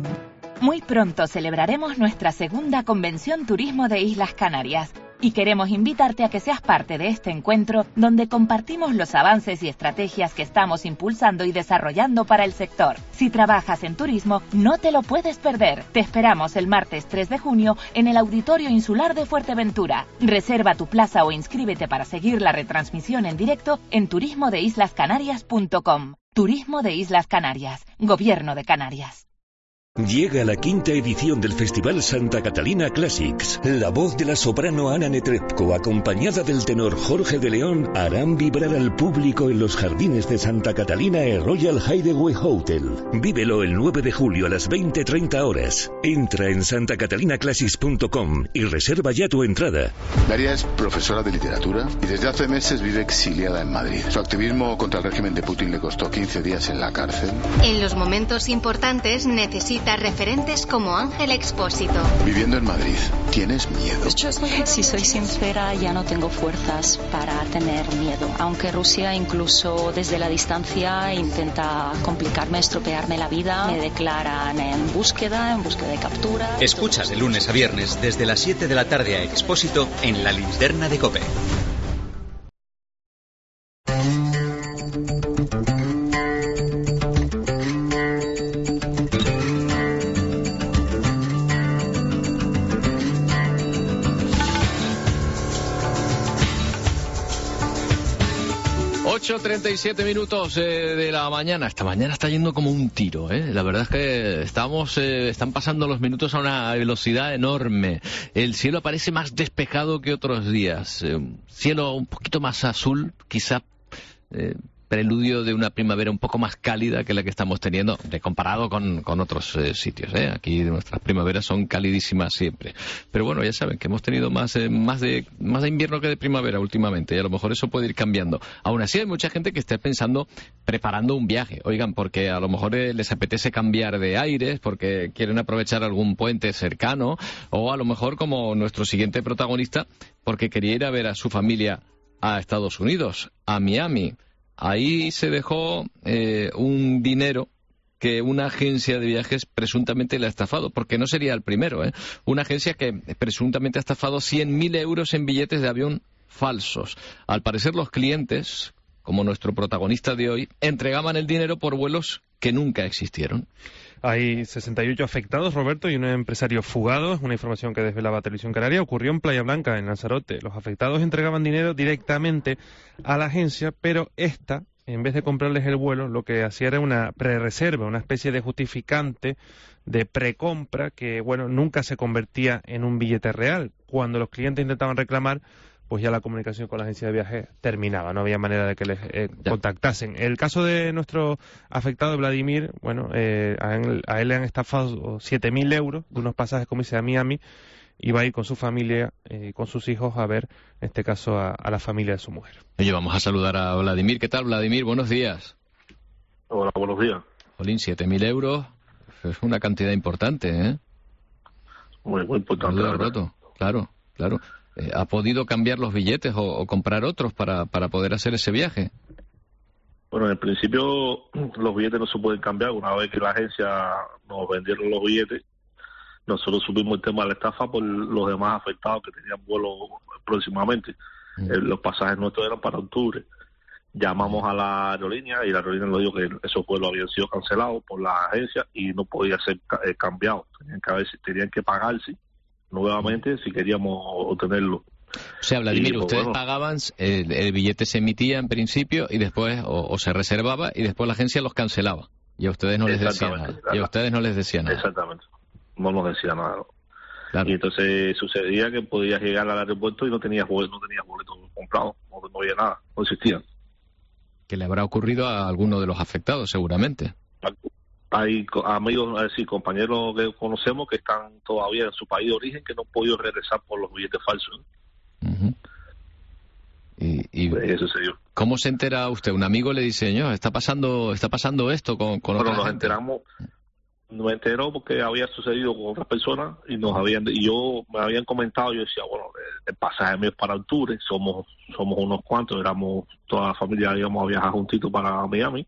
Muy pronto celebraremos nuestra segunda Convención Turismo de Islas Canarias y queremos invitarte a que seas parte de este encuentro donde compartimos los avances y estrategias que estamos impulsando y desarrollando para el sector. Si trabajas en turismo, no te lo puedes perder. Te esperamos el martes 3 de junio en el Auditorio Insular de Fuerteventura. Reserva tu plaza o inscríbete para seguir la retransmisión en directo en turismodeislascanarias.com. Turismo de Islas Canarias. Gobierno de Canarias. Llega la 5ª edición del Festival Santa Catalina Classics. La voz de la soprano Ana Netrebko, acompañada del tenor Jorge de León, harán vibrar al público en los jardines de Santa Catalina e Royal Hideaway Hotel. Vívelo el 9 de julio a las 20:30 horas. Entra en santacatalinaclassics.com y reserva ya tu entrada. Daria es profesora de literatura y desde hace meses vive exiliada en Madrid. Su activismo contra el régimen de Putin le costó 15 días en la cárcel. En los momentos importantes necesita referentes como Ángel Expósito. Viviendo en Madrid, ¿tienes miedo? Si soy sincera, ya no tengo fuerzas para tener miedo. Aunque Rusia incluso desde la distancia intenta complicarme, estropearme la vida, me declaran en búsqueda de captura. Escuchas de lunes a viernes desde las 7 de la tarde a Expósito en La Linterna de COPE. Ocho 37 minutos de la mañana. Esta mañana está yendo como un tiro, ¿eh? La verdad es que están pasando los minutos a una velocidad enorme. El cielo parece más despejado que otros días. Cielo un poquito más azul, quizá preludio de una primavera un poco más cálida que la que estamos teniendo, comparado con otros sitios, ¿eh? Aquí nuestras primaveras son calidísimas siempre. Pero bueno, ya saben que hemos tenido más de invierno que de primavera últimamente, y a lo mejor eso puede ir cambiando. Aún así hay mucha gente que está preparando un viaje, oigan, porque a lo mejor les apetece cambiar de aires, porque quieren aprovechar algún puente cercano, o a lo mejor, como nuestro siguiente protagonista, porque quería ir a ver a su familia a Estados Unidos, a Miami. Ahí se dejó un dinero que una agencia de viajes presuntamente le ha estafado, porque no sería el primero, ¿eh? Una agencia que presuntamente ha estafado 100.000 euros en billetes de avión falsos. Al parecer los clientes, como nuestro protagonista de hoy, entregaban el dinero por vuelos que nunca existieron. Hay 68 afectados, Roberto, y un empresario fugado. Una información que desvelaba Televisión Canaria. Ocurrió en Playa Blanca, en Lanzarote. Los afectados entregaban dinero directamente a la agencia, pero esta, en vez de comprarles el vuelo, lo que hacía era una prerreserva, una especie de justificante de precompra que, bueno, nunca se convertía en un billete real. Cuando los clientes intentaban reclamar, pues ya la comunicación con la agencia de viaje terminaba, no había manera de que les contactasen. El caso de nuestro afectado, Vladimir, bueno, a él le han estafado 7.000 euros de unos pasajes, como dice, a Miami. Iba a ir con su familia y con sus hijos a ver, en este caso, a la familia de su mujer. Oye, vamos a saludar a Vladimir. ¿Qué tal, Vladimir? Buenos días. Hola, buenos días. Jolín, 7.000 euros es una cantidad importante, ¿eh? Muy importante. Roto. Claro. ¿Ha podido cambiar los billetes o comprar otros para poder hacer ese viaje? Bueno, en principio los billetes no se pueden cambiar. Una vez que la agencia nos vendieron los billetes, nosotros subimos el tema de la estafa por los demás afectados que tenían vuelo próximamente. Los pasajes nuestros eran para octubre. Llamamos a la aerolínea y la aerolínea nos dijo que esos vuelos habían sido cancelados por la agencia y no podía ser cambiados. Tenían que pagarse nuevamente si queríamos obtenerlo. O sea, Vladimir, ustedes pagaban, el billete se emitía en principio y después o se reservaba y después la agencia los cancelaba. Y a ustedes no les decía nada. Exactamente. No nos decía nada. ¿No? Claro. Y entonces sucedía que podías llegar al aeropuerto y no tenías boletos comprados, no había nada, no existían. Que le habrá ocurrido a alguno de los afectados, seguramente. Hay amigos, es decir, compañeros que conocemos que están todavía en su país de origen que no han podido regresar por los billetes falsos. Uh-huh. Y pues eso sucedió. ¿Cómo se entera usted? Un amigo le dice, no, está pasando esto con otra gente. Enteramos. Me enteró porque había sucedido con otras personas y me habían comentado. Yo decía, bueno, el pasaje mío es para octubre, somos unos cuantos, éramos toda la familia, íbamos a viajar juntitos para Miami.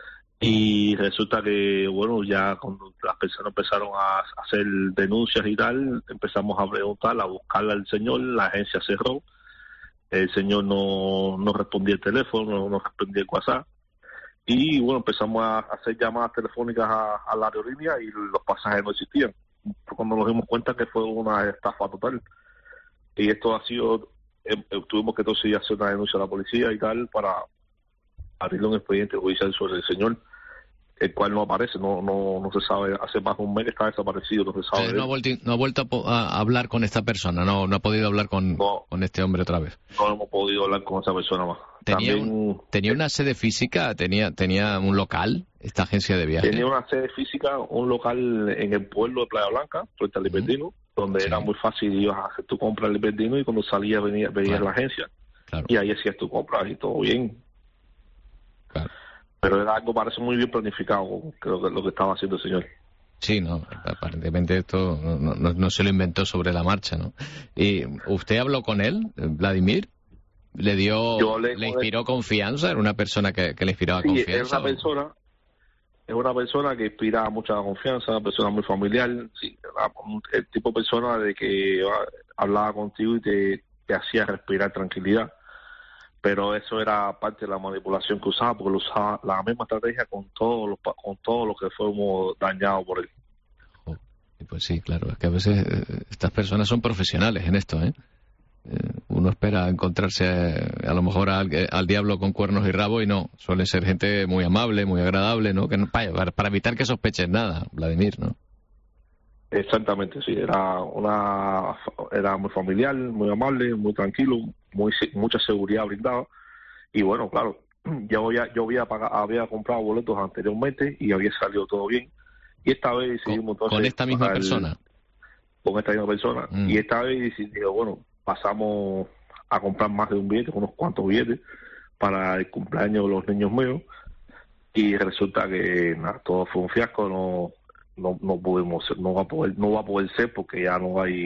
Y resulta que, bueno, ya cuando las personas empezaron a hacer denuncias y tal, empezamos a preguntar, a buscarle al señor, la agencia cerró, el señor no respondía el teléfono, no respondía el WhatsApp. Y bueno, empezamos a hacer llamadas telefónicas a la aerolínea y los pasajes no existían. Cuando nos dimos cuenta que fue una estafa total. Y esto ha sido, tuvimos que entonces hacer una denuncia a la policía y tal para abrirle un expediente judicial sobre el señor, el cual no aparece, no se sabe, hace más de un mes que está desaparecido, no se sabe. No ha vuelto a hablar con esta persona, no ha podido hablar con este hombre otra vez. No hemos podido hablar con esa persona más. ¿Tenía una sede física? ¿Tenía un local esta agencia de viajes? Tenía una sede física, un local en el pueblo de Playa Blanca, frente al Libertino, donde era muy fácil, ibas a hacer tu compra al Libertino y cuando salías venías a la agencia. Claro. Y ahí hacías tu compra y todo bien. Claro. Pero era algo, parece muy bien planificado, creo que lo que estaba haciendo el señor. Sí, no, aparentemente esto no se lo inventó sobre la marcha, ¿no? ¿Y usted habló con él, Vladimir? ¿Le inspiró confianza? ¿Era una persona que le inspiraba confianza? Es una persona que inspira mucha confianza, una persona muy familiar, sí, el tipo de persona de que hablaba contigo y te hacía respirar tranquilidad. Pero eso era parte de la manipulación que usaba, porque lo usaba la misma estrategia con todos los que fuimos dañados por él. Pues sí, claro, es que a veces estas personas son profesionales en esto, ¿eh? Uno espera encontrarse a lo mejor al diablo con cuernos y rabo y no, suele ser gente muy amable, muy agradable, ¿no? Para evitar que sospechen nada, Vladimir, ¿no? Exactamente, sí, era muy familiar, muy amable, muy tranquilo, mucha seguridad brindada. Y bueno, claro, yo había comprado boletos anteriormente y había salido todo bien. Y esta vez decidimos ¿Con esta misma persona? Con esta misma persona. Y esta vez decidimos, bueno, pasamos a comprar más de un billete, unos cuantos billetes para el cumpleaños de los niños míos. Y resulta que nada, todo fue un fiasco, no va a poder ser porque ya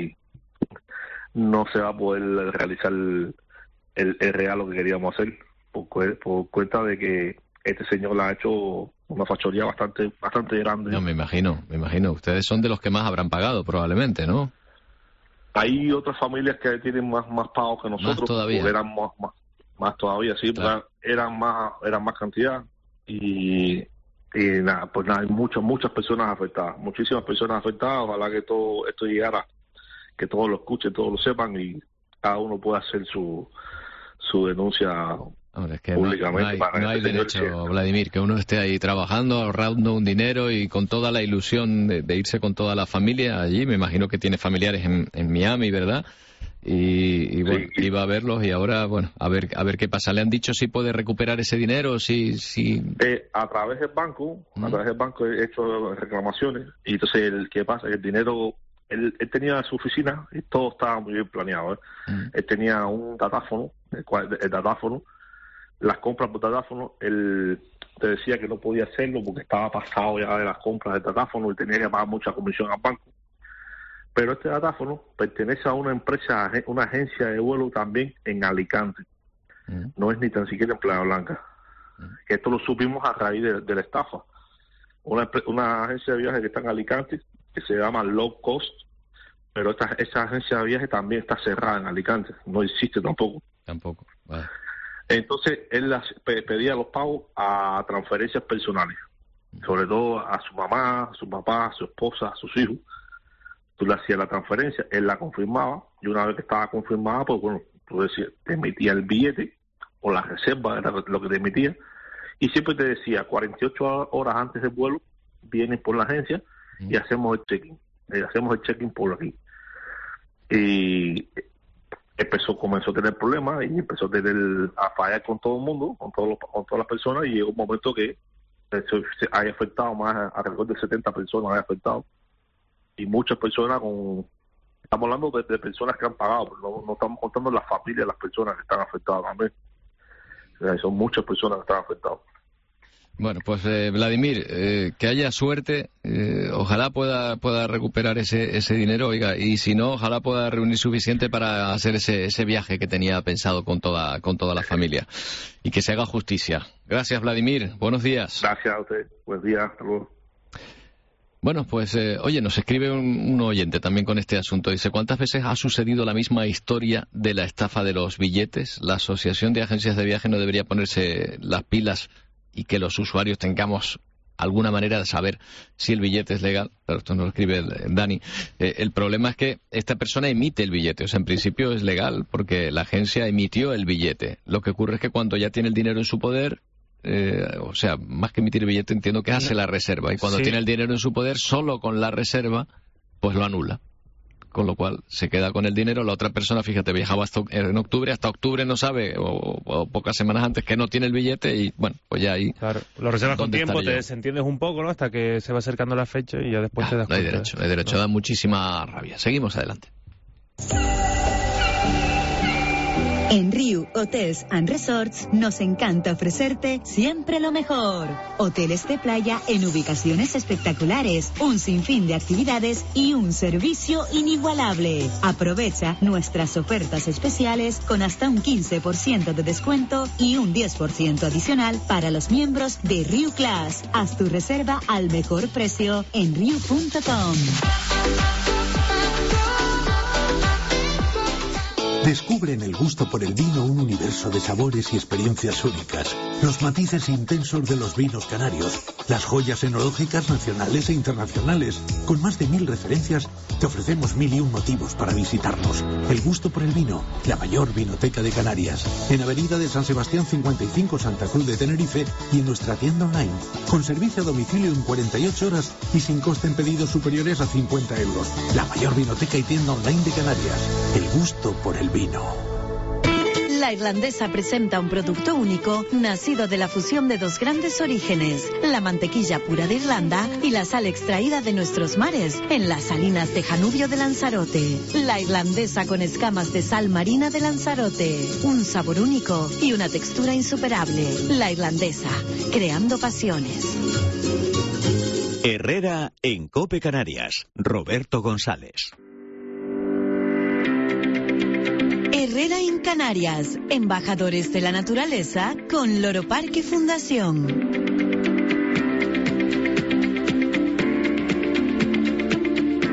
no se va a poder realizar el regalo que queríamos hacer por cuenta de que este señor le ha hecho una fachoría bastante grande. No, me imagino. Ustedes son de los que más habrán pagado probablemente, ¿no? Hay otras familias que tienen más pagos que nosotros. Más todavía. Porque eran más todavía, sí, claro. Eran más cantidad y Y nada, pues nada, hay muchas personas afectadas, muchísimas personas afectadas. Ojalá que todo esto llegara, que todos lo escuchen, todos lo sepan y cada uno pueda hacer su denuncia. Hombre, es que públicamente. No hay derecho, Vladimir, que uno esté ahí trabajando, ahorrando un dinero y con toda la ilusión de irse con toda la familia allí. Me imagino que tiene familiares en Miami, ¿verdad? Y bueno, sí. Iba a verlos y ahora, bueno, a ver qué pasa. ¿Le han dicho si puede recuperar ese dinero? Sí. A través del banco, he hecho reclamaciones y entonces ¿qué pasa? El dinero, él tenía su oficina y todo estaba muy bien planeado. Él tenía un datáfono, el datáfono, las compras por datáfono, él te decía que no podía hacerlo porque estaba pasado ya de las compras del datáfono y tenía que pagar mucha comisión al banco. Pero este datáfono pertenece a una empresa, una agencia de vuelo también en Alicante. No es ni tan siquiera en Playa Blanca. Que esto lo supimos a raíz de la estafa. Una agencia de viajes que está en Alicante, que se llama Low Cost, pero esa agencia de viajes también está cerrada en Alicante. No existe tampoco. Vale. Entonces, él pedía los pagos a transferencias personales. Sobre todo a su mamá, a su papá, a su esposa, a sus hijos. Tú le hacías la transferencia, él la confirmaba, y una vez que estaba confirmada, pues bueno, tú decías, te emitía el billete, o la reserva era lo que te emitía, y siempre te decía, 48 horas antes del vuelo, vienes por la agencia y hacemos el check-in por aquí. Y comenzó a tener problemas, y empezó a fallar con todo el mundo, con todas las personas, y llegó un momento que se haya afectado más, alrededor de 70 personas haya afectado. Y muchas personas estamos hablando de personas que han pagado, pero no estamos contando las familias de las personas que están afectadas también. O sea, son muchas personas que están afectadas. Bueno, pues Vladimir, que haya suerte, ojalá pueda recuperar ese dinero, oiga, y si no, ojalá pueda reunir suficiente para hacer ese viaje que tenía pensado con toda la familia, y que se haga justicia. Gracias, Vladimir, buenos días. Gracias a usted, buen día, hasta luego. Bueno, pues, oye, nos escribe un oyente también con este asunto. Dice, ¿cuántas veces ha sucedido la misma historia de la estafa de los billetes? La Asociación de Agencias de Viaje no debería ponerse las pilas y que los usuarios tengamos alguna manera de saber si el billete es legal. Pero esto nos lo escribe Dani. El problema es que esta persona emite el billete. O sea, en principio es legal porque la agencia emitió el billete. Lo que ocurre es que cuando ya tiene el dinero en su poder... o sea, más que emitir el billete, entiendo que hace la reserva, y cuando tiene el dinero en su poder, solo con la reserva, pues lo anula, con lo cual se queda con el dinero. La otra persona, fíjate, viajaba en octubre, hasta octubre no sabe, o pocas semanas antes, que no tiene el billete, y bueno, pues ya ahí... Claro, lo reservas con tiempo, te desentiendes un poco, ¿no?, hasta que se va acercando la fecha y ya después te das cuenta. No hay derecho, da muchísima rabia. Seguimos adelante. En Riu Hotels and Resorts nos encanta ofrecerte siempre lo mejor. Hoteles de playa en ubicaciones espectaculares, un sinfín de actividades y un servicio inigualable. Aprovecha nuestras ofertas especiales con hasta un 15% de descuento y un 10% adicional para los miembros de Riu Class. Haz tu reserva al mejor precio en riu.com. Descubre en el gusto por el vino un universo de sabores y experiencias únicas. Los matices intensos de los vinos canarios, las joyas enológicas nacionales e internacionales. Con más de 1000 referencias, te ofrecemos 1001 motivos para visitarnos. El gusto por el vino, la mayor vinoteca de Canarias. En Avenida de San Sebastián 55, Santa Cruz de Tenerife, y en nuestra tienda online. Con servicio a domicilio en 48 horas y sin coste en pedidos superiores a 50 euros. La mayor vinoteca y tienda online de Canarias. El gusto por el vino. La Irlandesa presenta un producto único nacido de la fusión de dos grandes orígenes, la mantequilla pura de Irlanda y la sal extraída de nuestros mares en las salinas de Janubio de Lanzarote. La Irlandesa con escamas de sal marina de Lanzarote, un sabor único y una textura insuperable. La Irlandesa, creando pasiones. Herrera en COPE Canarias. Roberto González. Herrera en Canarias, embajadores de la naturaleza con Loro Parque Fundación.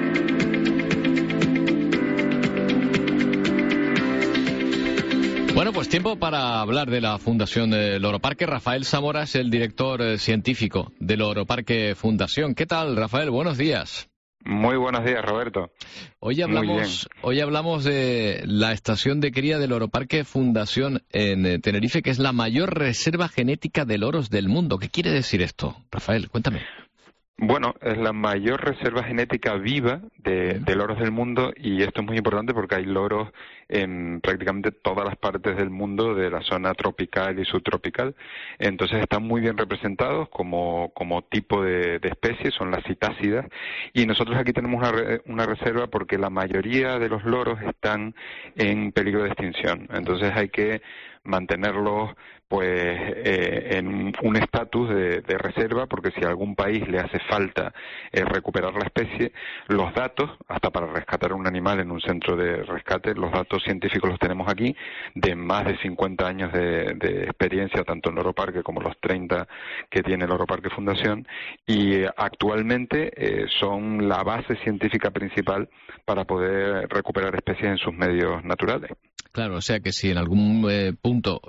Bueno, pues tiempo para hablar de la Fundación Loro Parque. Rafael Zamora es el director científico de Loro Parque Fundación. ¿Qué tal, Rafael? Buenos días. Muy buenos días, Roberto. Hoy hablamos de la estación de cría del Loro Parque Fundación en Tenerife, que es la mayor reserva genética de loros del mundo. ¿Qué quiere decir esto? Rafael, cuéntame. Bueno, es la mayor reserva genética viva de loros del mundo, y esto es muy importante porque hay loros en prácticamente todas las partes del mundo, de la zona tropical y subtropical. Entonces están muy bien representados como tipo de especies, son las citácidas, y nosotros aquí tenemos una reserva porque la mayoría de los loros están en peligro de extinción. Entonces hay que mantenerlos en un estatus de reserva, porque si a algún país le hace falta recuperar la especie, los datos, hasta para rescatar un animal en un centro de rescate, los datos científicos los tenemos aquí, de más de 50 años de experiencia, tanto en Loro Parque como los 30 que tiene Loro Parque Fundación, y actualmente son la base científica principal para poder recuperar especies en sus medios naturales. Claro, o sea que si en algún punto,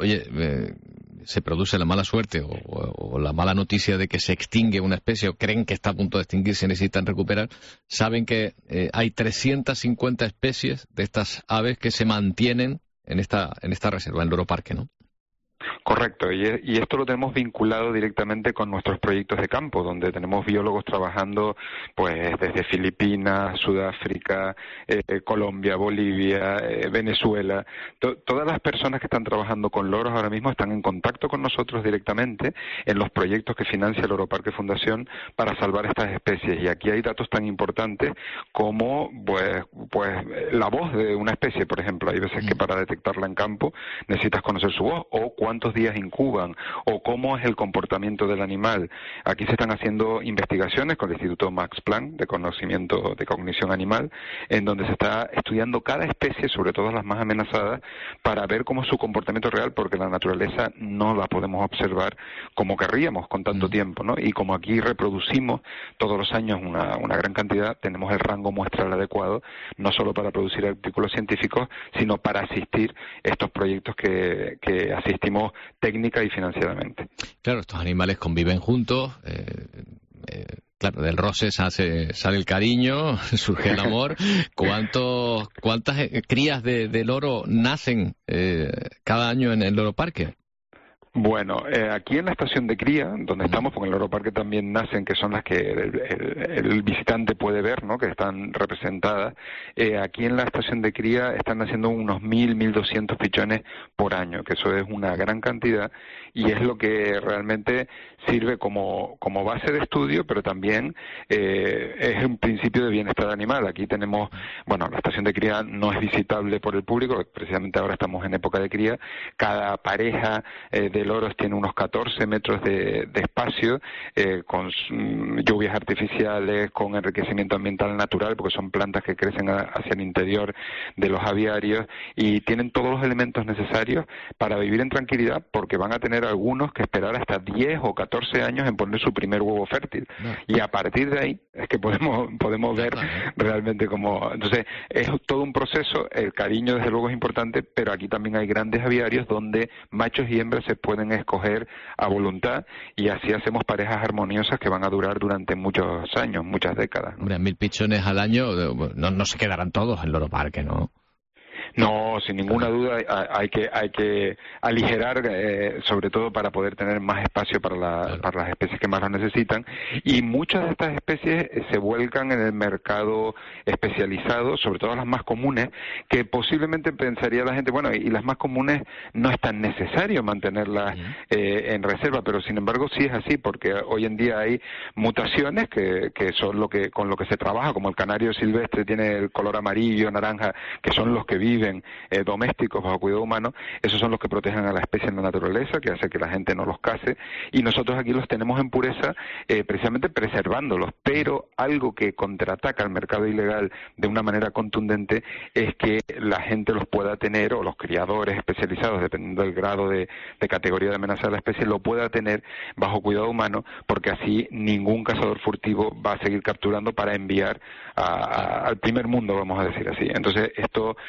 se produce la mala suerte o la mala noticia de que se extingue una especie o creen que está a punto de extinguirse y necesitan recuperar, saben que hay 350 especies de estas aves que se mantienen en esta reserva, en Loro Parque, ¿no? Correcto, y esto lo tenemos vinculado directamente con nuestros proyectos de campo, donde tenemos biólogos trabajando pues desde Filipinas, Sudáfrica, Colombia, Bolivia, Venezuela. Todas las personas que están trabajando con loros ahora mismo están en contacto con nosotros directamente en los proyectos que financia Loro Parque Fundación para salvar estas especies. Y aquí hay datos tan importantes como pues la voz de una especie, por ejemplo. Hay veces que para detectarla en campo necesitas conocer su voz, o cuántos días incuban, o cómo es el comportamiento del animal. Aquí se están haciendo investigaciones con el Instituto Max Planck de conocimiento de cognición animal, en donde se está estudiando cada especie, sobre todo las más amenazadas, para ver cómo es su comportamiento real, porque la naturaleza no la podemos observar como querríamos con tanto tiempo, ¿no? Y como aquí reproducimos todos los años una gran cantidad, tenemos el rango muestral adecuado, no solo para producir artículos científicos, sino para asistir estos proyectos que asistimos técnica y financieramente. Claro, estos animales conviven juntos, claro, del roce sale el cariño, surge el amor. ¿Cuántas crías de loro nacen cada año en el Loro Parque? Bueno, aquí en la estación de cría, donde estamos, porque en el Loro Parque también nacen, que son las que el visitante puede ver, ¿no?, que están representadas. Aquí en la estación de cría están naciendo unos 1.200 pichones por año, que eso es una gran cantidad, y es lo que realmente sirve como base de estudio, pero también es un principio de bienestar animal. Aquí tenemos, bueno, la estación de cría no es visitable por el público, precisamente ahora estamos en época de cría. Cada pareja de loros tiene unos 14 metros de espacio, con lluvias artificiales, con enriquecimiento ambiental natural, porque son plantas que crecen hacia el interior de los aviarios, y tienen todos los elementos necesarios para vivir en tranquilidad, porque van a tener algunos que esperar hasta 10 o 14 años en poner su primer huevo fértil. Y a partir de ahí es que podemos ver realmente cómo. Entonces, es todo un proceso. El cariño, desde luego, es importante, pero aquí también hay grandes aviarios donde machos y hembras se pueden escoger a voluntad, y así hacemos parejas armoniosas que van a durar durante muchos años, muchas décadas, ¿no? Hombre, 1.000 pichones al año no se quedarán todos en Loro Parque, ¿no? No, sin ninguna duda hay que aligerar, sobre todo para poder tener más espacio para las especies que más lo necesitan, y muchas de estas especies se vuelcan en el mercado especializado, sobre todo las más comunes, que posiblemente pensaría la gente, bueno, y las más comunes no es tan necesario mantenerlas en reserva, pero sin embargo sí es así, porque hoy en día hay mutaciones que son con lo que se trabaja, como el canario silvestre tiene el color amarillo, naranja, que son los que viven domésticos bajo cuidado humano. Esos son los que protegen a la especie en la naturaleza, que hace que la gente no los case, y nosotros aquí los tenemos en pureza, precisamente preservándolos. Pero algo que contraataca al mercado ilegal de una manera contundente es que la gente los pueda tener, o los criadores especializados, dependiendo del grado de categoría de amenaza de la especie, lo pueda tener bajo cuidado humano, porque así ningún cazador furtivo va a seguir capturando para enviar al primer mundo, vamos a decir así. Entonces esto funciona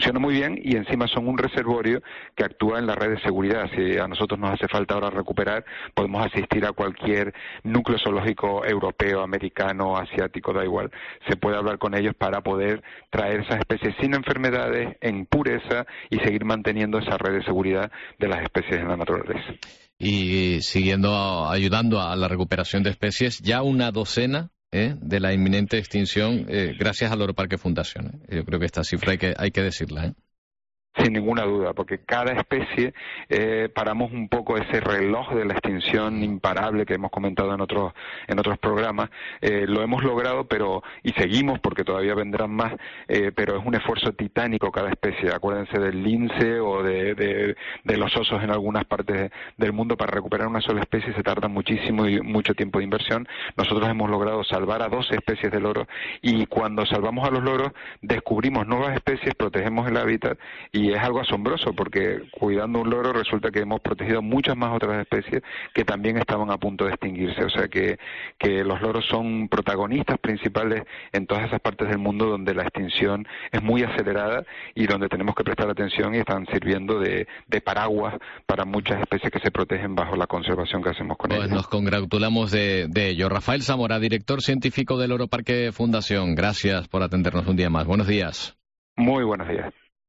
funciona muy bien y encima son un reservorio que actúa en la red de seguridad. Si a nosotros nos hace falta ahora recuperar, podemos asistir a cualquier núcleo zoológico europeo, americano, asiático, da igual. Se puede hablar con ellos para poder traer esas especies sin enfermedades, en pureza, y seguir manteniendo esa red de seguridad de las especies en la naturaleza. Y ayudando a la recuperación de especies, ya una docena de la inminente extinción gracias al Loro Parque Fundación. Yo creo que esta cifra hay que decirla. Sin ninguna duda, porque cada especie paramos un poco ese reloj de la extinción imparable que hemos comentado en otros programas. Lo hemos logrado, y seguimos porque todavía vendrán más, pero es un esfuerzo titánico cada especie. Acuérdense del lince o de los osos en algunas partes del mundo. Para recuperar una sola especie se tarda muchísimo y mucho tiempo de inversión. Nosotros hemos logrado salvar a 12 especies de loros, y cuando salvamos a los loros descubrimos nuevas especies, protegemos el hábitat, y es algo asombroso porque cuidando un loro resulta que hemos protegido muchas más otras especies que también estaban a punto de extinguirse. O sea que los loros son protagonistas principales en todas esas partes del mundo donde la extinción es muy acelerada y donde tenemos que prestar atención, y están sirviendo de paraguas para muchas especies que se protegen bajo la conservación que hacemos con ellas. Nos congratulamos de ello. Rafael Zamora, director científico del Loro Parque Fundación, gracias por atendernos un día más. Buenos días. Muy buenos días.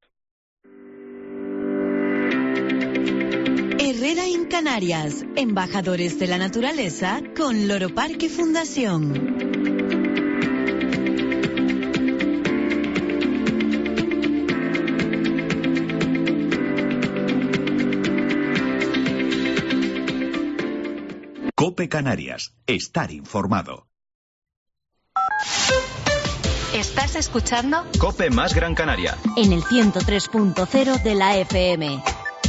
Herrera en Canarias, embajadores de la naturaleza con Loro Parque Fundación. COPE Canarias, estar informado. ¿Estás escuchando? COPE más Gran Canaria. En el 103.0 de la FM.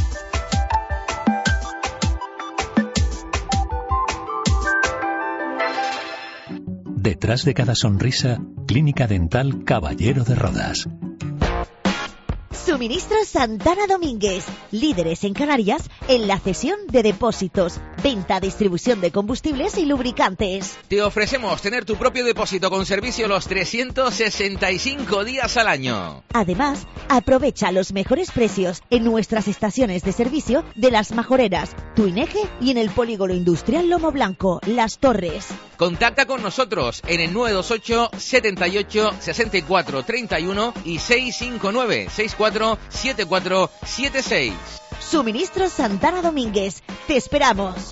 Detrás de cada sonrisa, Clínica Dental Caballero de Rodas. Suministros Santana Domínguez, líderes en Canarias en la cesión de depósitos, venta, distribución de combustibles y lubricantes. Te ofrecemos tener tu propio depósito con servicio los 365 días al año. Además, aprovecha los mejores precios en nuestras estaciones de servicio de Las Majoreras, Tuineje y en el Polígono Industrial Lomo Blanco, Las Torres. Contacta con nosotros en el 928 78 64 31 y 659 64 74 76. Suministros Santana Domínguez. Te esperamos.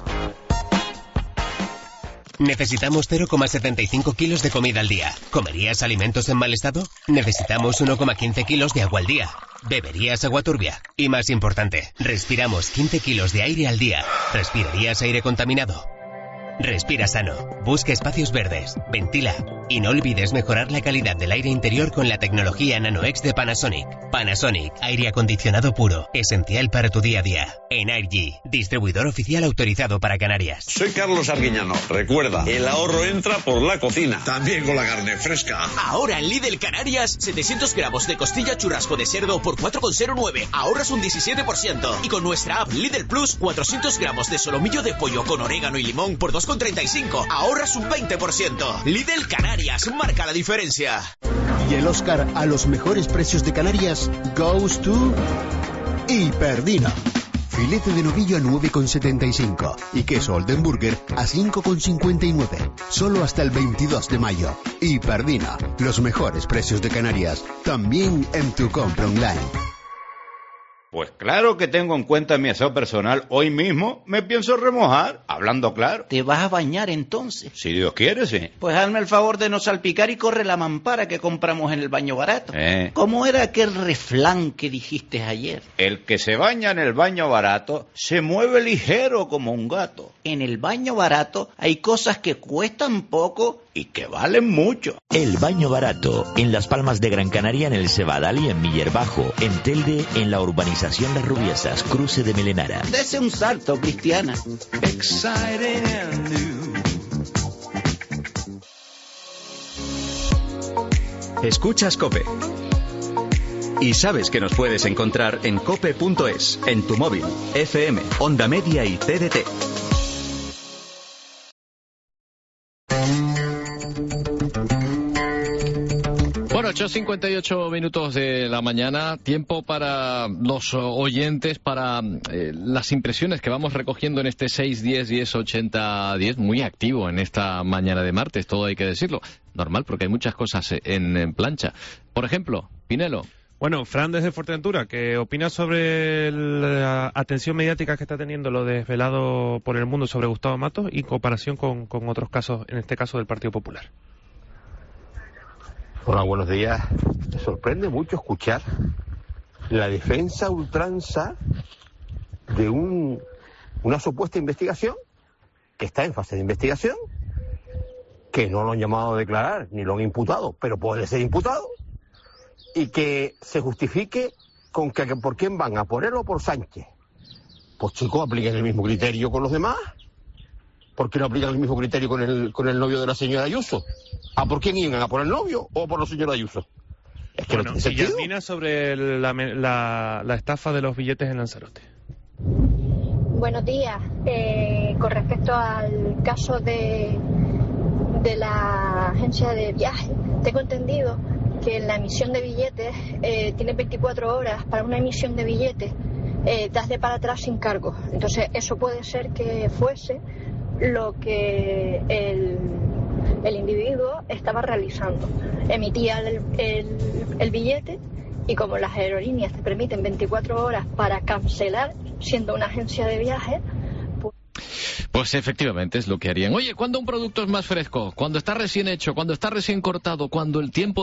Necesitamos 0,75 kilos de comida al día. ¿Comerías alimentos en mal estado? Necesitamos 1,15 kilos de agua al día. ¿Beberías agua turbia? Y más importante, respiramos 15 kilos de aire al día. ¿Respirarías aire contaminado? Respira sano, busca espacios verdes, ventila y no olvides mejorar la calidad del aire interior con la tecnología NanoX de Panasonic. Panasonic, aire acondicionado puro, esencial para tu día a día. Energy, distribuidor oficial autorizado para Canarias. Soy Carlos Arguiñano. Recuerda, el ahorro entra por la cocina, también con la carne fresca. Ahora en Lidl Canarias, 700 gramos de costilla churrasco de cerdo por 4,09. Ahorras un 17%. Y con nuestra app Lidl Plus, 400 gramos de solomillo de pollo con orégano y limón por 2,35. Ahorras un 20%. Lidl Canarias, marca la diferencia. Y el Oscar a los mejores precios de Canarias goes to Hiperdina. Filete de novillo a 9,75 y queso Oldenburger a 5,59. Solo hasta el 22 de mayo. Hiperdina, los mejores precios de Canarias, también en tu compra online. Pues claro que tengo en cuenta mi aseo personal. Hoy mismo me pienso remojar, hablando claro. ¿Te vas a bañar entonces? Si Dios quiere, sí. Pues hazme el favor de no salpicar y corre la mampara que compramos en el baño barato. ¿Cómo era aquel refrán que dijiste ayer? El que se baña en el baño barato se mueve ligero como un gato. En el baño barato hay cosas que cuestan poco y que valen mucho. El baño barato, en Las Palmas de Gran Canaria, en el Cebadal y en Miller Bajo, en Telde, en la urbanización Las Rubiesas, cruce de Melenara. Dese un salto, Cristiana. Escuchas COPE. Y sabes que nos puedes encontrar en cope.es, en tu móvil, FM, Onda Media y TDT. Bueno, 8:58 minutos de la mañana, tiempo para los oyentes, para las impresiones que vamos recogiendo en este 610-1080-10, muy activo en esta mañana de martes, todo hay que decirlo. Normal, porque hay muchas cosas en plancha. Por ejemplo, Pinelo. Bueno, Fran desde Fuerteventura, ¿qué opina sobre la atención mediática que está teniendo lo desvelado por el mundo sobre Gustavo Matos y comparación con otros casos, en este caso del Partido Popular? Hola, buenos días. Me sorprende mucho escuchar la defensa ultranza de una supuesta investigación que está en fase de investigación, que no lo han llamado a declarar ni lo han imputado, pero puede ser imputado, y que se justifique con que por quién van, a por él o por Sánchez. Pues chicos, apliquen el mismo criterio con los demás. ¿Por qué no aplican el mismo criterio con el novio de la señora Ayuso? ¿A por quién iban? ¿A por el novio o por la señora Ayuso? Es que bueno, no tiene sentido. ¿Y opina sobre la estafa de los billetes en Lanzarote? Buenos días. Con respecto al caso de la agencia de viaje, tengo entendido que en la emisión de billetes tienes 24 horas para una emisión de billetes, das de para atrás sin cargo. Entonces eso puede ser que fuese lo que el individuo estaba realizando. Emitía el billete y como las aerolíneas te permiten 24 horas para cancelar, siendo una agencia de viaje, pues efectivamente es lo que harían. Oye, ¿cuándo un producto es más fresco? Cuando está recién hecho, cuando está recién cortado, cuando el tiempo